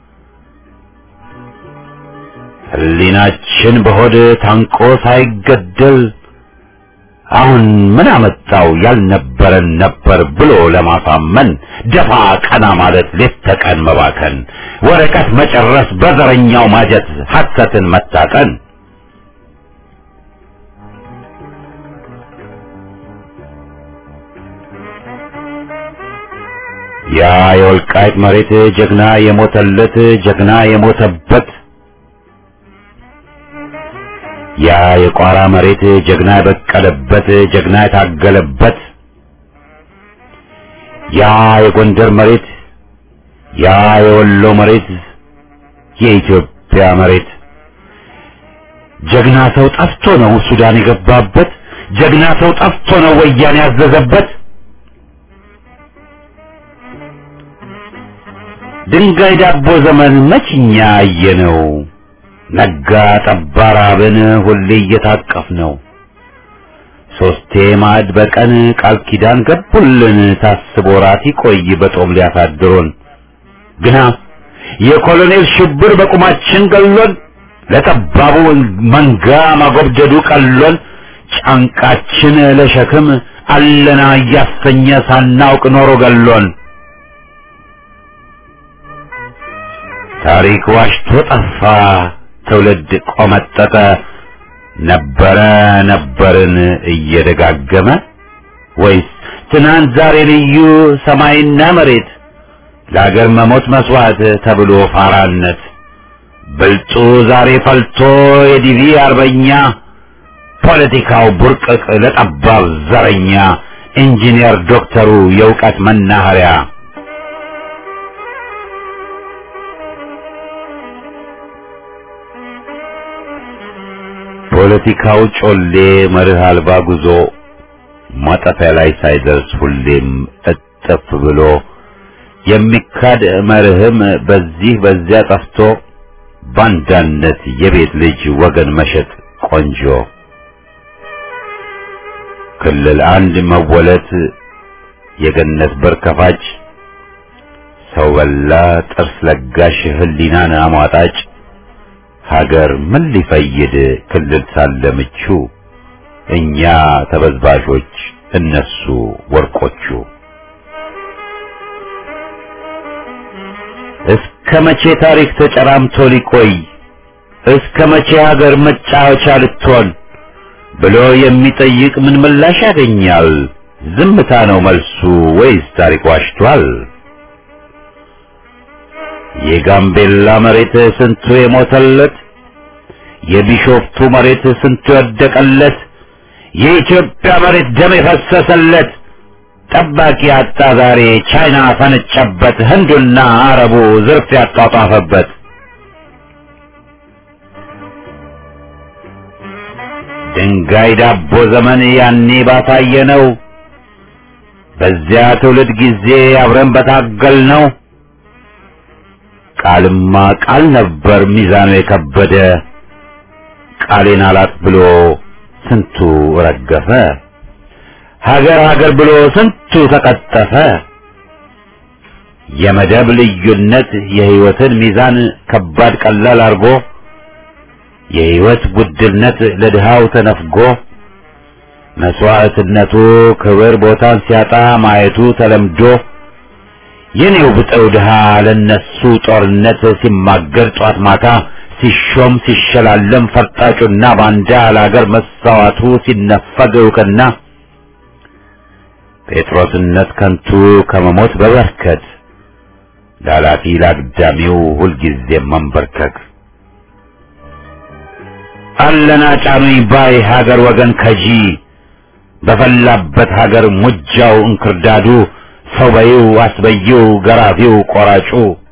ህሊናችን በሆድ ታንቆ ሳይገደል አሁን ምን አመጣው ያልነበረን ነበር ብሎ ለማሳመን ደፋ ቀና ማለት ሌት ተቀን መባከን ወረቀት መጨረስ በዘረኛው ማጀት ሐሰትን መታጠን ያ የወልቃይት መሬት ጀግና የሞተለት ጀግና የሞተበት ያ የቋራ መሬት ጀግና የበቀለበት ጀግና የታገለበት ያ የጎንደር መሬት ያ የወሎ መሬት የኢትዮጵያ መሬት ጀግና ሰው ጠፍቶ ነው ሱዳን የገባበት ጀግና ሰው ጠፍቶ ነው ወያኔ ያዘዘበት ድንጋይ ዳቦ ዘመን መችኛ አየነው ነጋ ጠባ ራብን ሁሌ እየታቀፍ ነው ሶስቴ ማዕድ በቀን ቃል ኪዳን ገቡልን ታስቦ ራት ይቆይ በጦም ሊያሳድሩን ግና የኮሎኔል ሽብር በቁማችን ገሎን ለጠባቡ መንጋ ማጎብደዱ ቀሎን ጫንቃችን ለሸክም አለና እያሰኘ ሳናውቅ ኖሮ ገሎን ታሪክ ዋሽቶ ጠፋ ትውልድ ቆመጠጠ ነበረ ነበርን እየደጋገመ ወይስ ትናንት ዛሬ ልዩ ሰማይና መሬት ለአገር መሞት መስዋዕት ተብሎ ፋራነት ብልጡ ዛሬ ፈልቶ የዲቪ አርበኛ ፖለቲካው ቡርቅቅ ለጠባብ ዘረኛ ኢንጂነር ዶክተሩ የእውቀት መናኸሪያ ፖለቲካው ጮሌ መርህ አልባ ጉዞ ማጠፊያ ላይ ሳይደርስ ሁሌም እጥፍ ብሎ የሚካድ መርህም በዚህ በዚያ ጠፍቶ ባንዳነት የቤት ልጅ ወገን መሸጥ ቆንጆ ክልል አንድ መወለት የገነት በር ከፋጭ ሰው በላ ጥርስ ለጋሽ ህሊናን አሟጣጭ ሀገር ምን ሊፈይድ ክልል ሳለ ምቹ እኛ ተበዝባዦች እነሱ ወርቆቹ እስከ መቼ ታሪክ ተጨራምቶ ሊቆይ እስከ መቼ ሀገር መጫወቻ ልትሆን ብሎ የሚጠይቅ ምን ምላሽ ያገኛል ዝምታ ነው መልሱ ወይስ ታሪክ ዋሽቷል የጋምቤላ መሬት ስንቱ የሞተለት፣ የቢሾፍቱ መሬት ስንቱ የወደቀለት፣ የኢትዮጵያ መሬት ደም የፈሰሰለት ጠባቂ አጣ ዛሬ ቻይና ፈነጨበት፣ ህንዱና አረቡ ዝርፍ ያጧጧፈበት። ድንጋይ ዳቦ ዘመን ያኔ ባታየ ነው፣ በዚያ ትውልድ ጊዜ አብረን በታገል ነው። ቃልማ ቃል ነበር ሚዛኑ የከበደ፣ ቃሌን አላት ብሎ ስንቱ ረገፈ። ሀገር ሀገር ብሎ ስንቱ ተቀጠፈ። የመደብ ልዩነት የህይወትን ሚዛን ከባድ ቀላል አርጎ፣ የህይወት ውድነት ለድሃው ተነፍጎ፣ መስዋዕትነቱ ክብር ቦታን ሲያጣ ማየቱ ተለምዶ፣ የኔው ብጠው ድሃ ለነሱ ጦርነት ሲማገር ጧት ማታ፣ ሲሾም ሲሸላለም ፈርጣጩና ባንዳ ለአገር መሳዋቱ ሲነፈግ እውቅና፣ ጴጥሮስነት ከንቱ ከመሞት በበርከት፣ ላላፊ ላግዳሚው ሁልጊዜ መንበርከክ። አለና ጫኑኝ ባይ ሀገር ወገን ከጂ፣ በፈላበት ሀገር ሙጃው እንክርዳዱ፣ ሰው በይው አስበይው ገራፊው ቆራጩ፣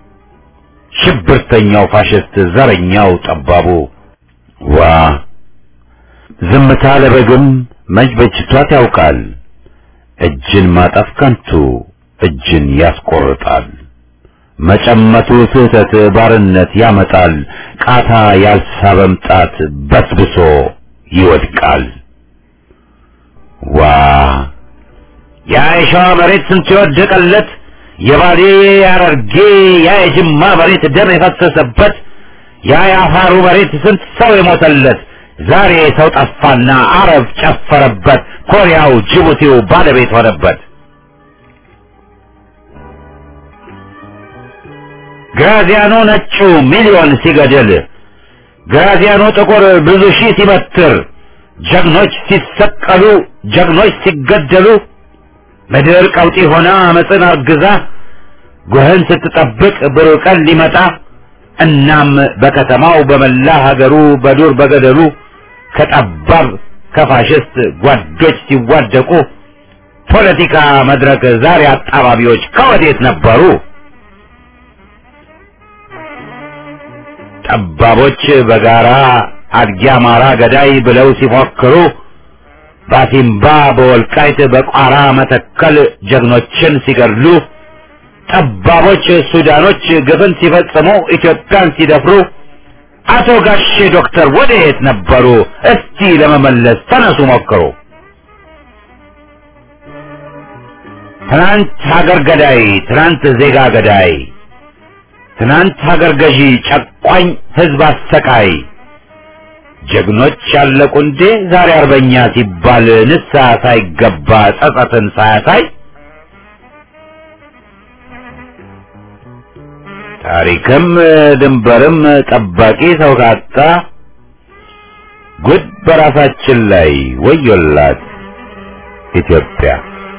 ሽብርተኛው ፋሽስት ዘረኛው ጠባቡ። ዋ ዝምታ ለበግም መች በጅቷት ያውቃል፣ እጅን ማጠፍ ከንቱ እጅን ያስቆርጣል። መጨመቱ ስህተት ባርነት ያመጣል፣ ቃታ ያልሳበም ጣት በስብሶ ይወድቃል። ዋ ያ የሸዋ መሬት ስንቱ የወደቀለት፣ የባሌ ያረርጌ ያ የጅማ መሬት ደም የፈሰሰበት፣ ያ የአፋሩ መሬት ስንት ሰው የሞተለት፣ ዛሬ ሰው ጠፋና አረብ ጨፈረበት፣ ኮሪያው ጅቡቲው ባለቤት ሆነበት። ግራዚያኖ ነጩ ሚሊዮን ሲገድል፣ ግራዚያኖ ጥቁር ብዙ ሺህ ሲበትር፣ ጀግኖች ሲሰቀሉ ጀግኖች ሲገደሉ፣ ምድር ቀውጢ ሆና አመፅን አርግዛ ጎህን ስትጠብቅ ብሩህ ቀን ሊመጣ፣ እናም በከተማው በመላ ሀገሩ በዱር በገደሉ ከጠባብ ከፋሽስት ጓዶች ሲዋደቁ፣ ፖለቲካ መድረክ ዛሬ አጣባቢዎች ከወዴት ነበሩ? ጠባቦች በጋራ አድጊ አማራ ገዳይ ብለው ሲፎክሩ፣ ባሲምባ በወልቃይት በቋራ መተከል ጀግኖችን ሲገድሉ፣ ጠባቦች ሱዳኖች ግፍን ሲፈጽሙ ኢትዮጵያን ሲደፍሩ፣ አቶ ጋሼ ዶክተር ወዴት ነበሩ? እስቲ ለመመለስ ተነሱ ሞክሩ። ትናንት ሀገር ገዳይ ትናንት ዜጋ ገዳይ፣ ትናንት ሀገር ገዢ ጨቋኝ ህዝብ አሰቃይ፣ ጀግኖች ያለቁ እንዴ ዛሬ አርበኛ ሲባል ንስሐ ሳይገባ ጸጸትን ሳያሳይ? ታሪክም ድንበርም ጠባቂ ሰው ካጣ፣ ጉድ በራሳችን ላይ ወዮላት ኢትዮጵያ።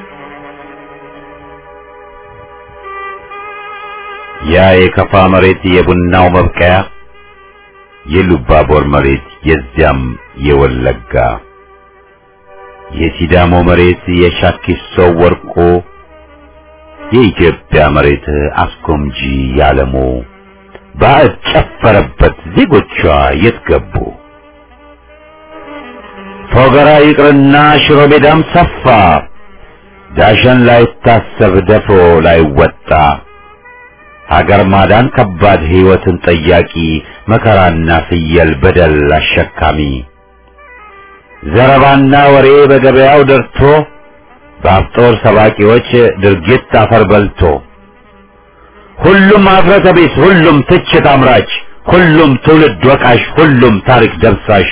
ያ የከፋ መሬት የቡናው መብቀያ፣ የሉባቦር መሬት የዚያም የወለጋ፣ የሲዳሞ መሬት የሻኪሶ ወርቆ፣ የኢትዮጵያ መሬት አስኮምጂ ያለሙ፣ ባዕድ ጨፈረበት ዜጎቿ የት ገቡ? ፎገራ ይቅርና ሽሮ ሜዳም ሰፋ፣ ዳሸን ላይታሰብ ደፍሮ ላይወጣ፣ ሀገር ማዳን ከባድ ሕይወትን ጠያቂ፣ መከራና ፍየል በደል አሸካሚ፣ ዘረባና ወሬ በገበያው ደርቶ፣ በአፍጦር ሰባቂዎች ድርጊት አፈር በልቶ፣ ሁሉም አፍረተ ቢስ ሁሉም ትችት አምራች፣ ሁሉም ትውልድ ወቃሽ ሁሉም ታሪክ ደብሳሽ፣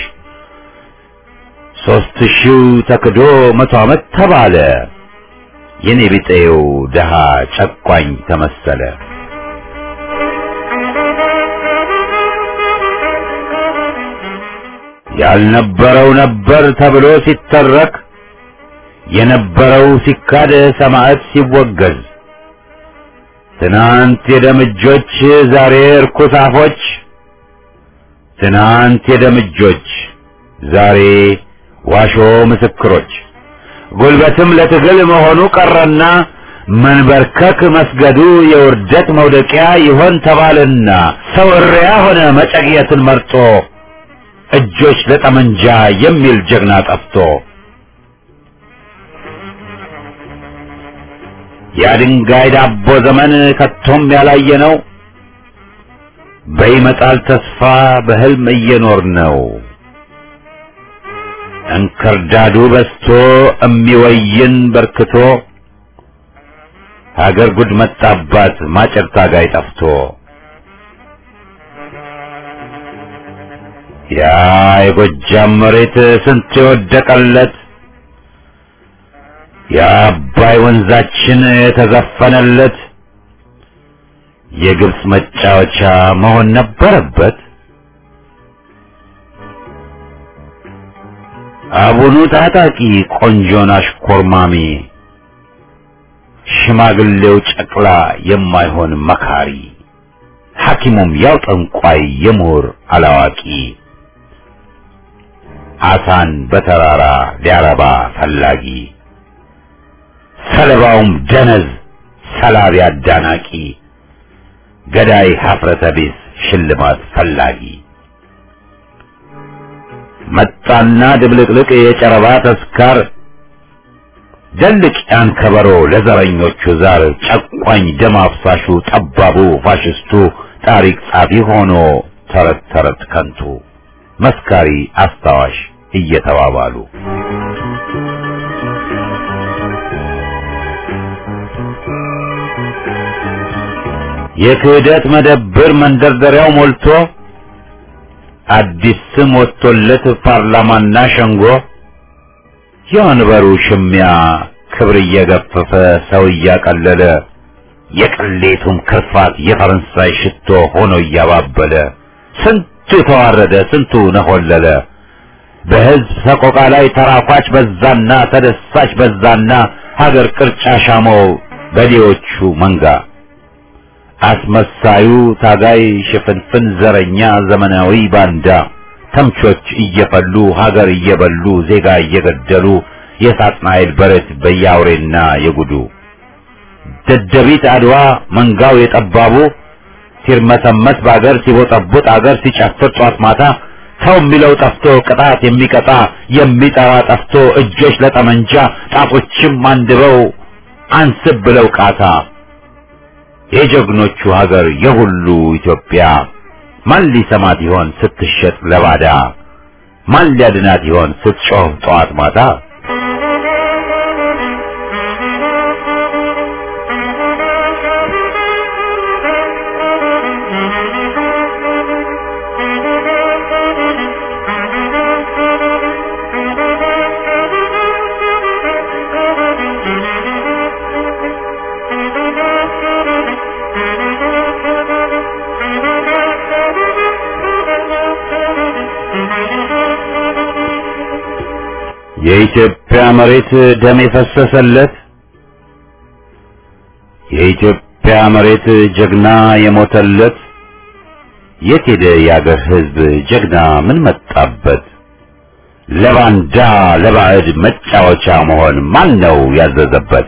3000 ተክዶ 100 ዓመት ተባለ፣ የኔ ቢጤው ደሃ ጨቋኝ ተመሰለ። ያልነበረው ነበር ተብሎ ሲተረክ፣ የነበረው ሲካድ ሰማዕት ሲወገዝ፣ ትናንት የደምጆች ዛሬ እርኩስ አፎች፣ ትናንት የደምጆች ዛሬ ዋሾ ምስክሮች፣ ጉልበትም ለትግል መሆኑ ቀረና መንበርከክ መስገዱ የውርደት መውደቂያ ይሆን ተባለና ሰው እሪያ ሆነ መጨቅየትን መርጦ እጆች ለጠመንጃ የሚል ጀግና ጠፍቶ የድንጋይ ዳቦ ዘመን ከቶም ያላየ ነው። በይመጣል ተስፋ በህልም እየኖር ነው። እንክርዳዱ በስቶ እሚወይን በርክቶ ሀገር ጉድ መጣባት ማጨር ታጋይ ጠፍቶ ያ የጎጃም መሬት ስንት የወደቀለት የአባይ ወንዛችን የተዘፈነለት የግብጽ መጫወቻ መሆን ነበረበት። አቡኑ ታጣቂ ቆንጆን አሽኮርማሚ ሽማግሌው ጨቅላ የማይሆን መካሪ ሐኪሙም ያው ጠንቋይ የምሁር አላዋቂ አሳን በተራራ ሊያረባ ፈላጊ ሰለባውም ደነዝ ሰላቢ አዳናቂ ገዳይ ሀፍረተ ቢስ ሽልማት ፈላጊ መጣና ድብልቅልቅ የጨረባ ተስካር ደልቅ ያን ከበሮ ለዘረኞቹ ዛር ጨቋኝ ደም አፍሳሹ ጠባቡ ፋሽስቱ ታሪክ ጻፊ ሆኖ ተረት ተረት ከንቱ መስካሪ አስታዋሽ እየተባባሉ የክህደት መደብር መንደርደሪያው ሞልቶ አዲስ ስም ወጥቶለት ፓርላማና ሸንጎ የወንበሩ ሽሚያ ክብር እየገፈፈ ሰው እያቀለለ የቅሌቱም ክርፋት የፈረንሳይ ሽቶ ሆኖ እያባበለ ስንቱ ተዋረደ ስንቱ ነሆለለ። በህዝብ ሰቆቃ ላይ ተራኳች በዛና ተደሳች በዛና ሀገር ቅርጫ ሻመው በሌዎቹ መንጋ አስመሳዩ ታጋይ ሽፍንፍን ዘረኛ ዘመናዊ ባንዳ ተምቾች እየፈሉ ሀገር እየበሉ ዜጋ እየገደሉ የሳጥናኤል በረት በያውሬና የጉዱ ደደቢት አድዋ መንጋው የጠባቡ ሲርመሰመስ በአገር ሲቦጠቡጥ አገር ሲጨፍር ጧት ማታ ሰው የሚለው ጠፍቶ ቅጣት የሚቀጣ የሚጠራ ጠፍቶ እጆች ለጠመንጃ ጣቶችም አንድበው አንስብ ብለው ቃታ የጀግኖቹ ሀገር የሁሉ ኢትዮጵያ ማን ሊሰማት ይሆን ስትሸጥ ለባዳ? ማን ሊያድናት ይሆን ስትጮህ ጧት ማታ? የኢትዮጵያ መሬት ደም የፈሰሰለት የኢትዮጵያ መሬት ጀግና የሞተለት የት ሄደ የአገር ሕዝብ ጀግና ምን መጣበት? ለባንዳ ለባዕድ መጫወቻ መሆን ማን ነው ያዘዘበት?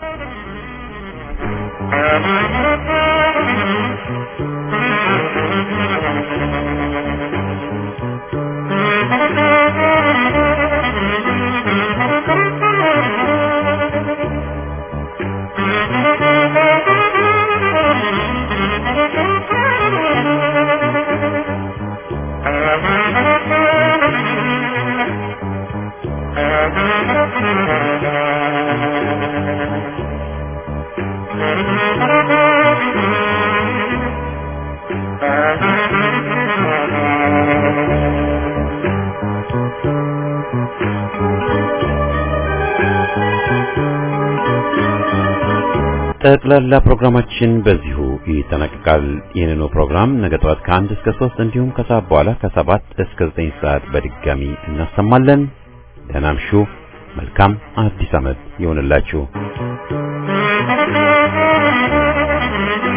ጠቅላላ ፕሮግራማችን በዚሁ ይጠናቀቃል። ይህንኑ ፕሮግራም ነገ ጠዋት ከ1 እስከ 3 እንዲሁም ከሰዓት በኋላ ከ7 እስከ 9 ሰዓት በድጋሚ እናሰማለን። ደህና እምሹ። መልካም አዲስ ዓመት ይሁንላችሁ።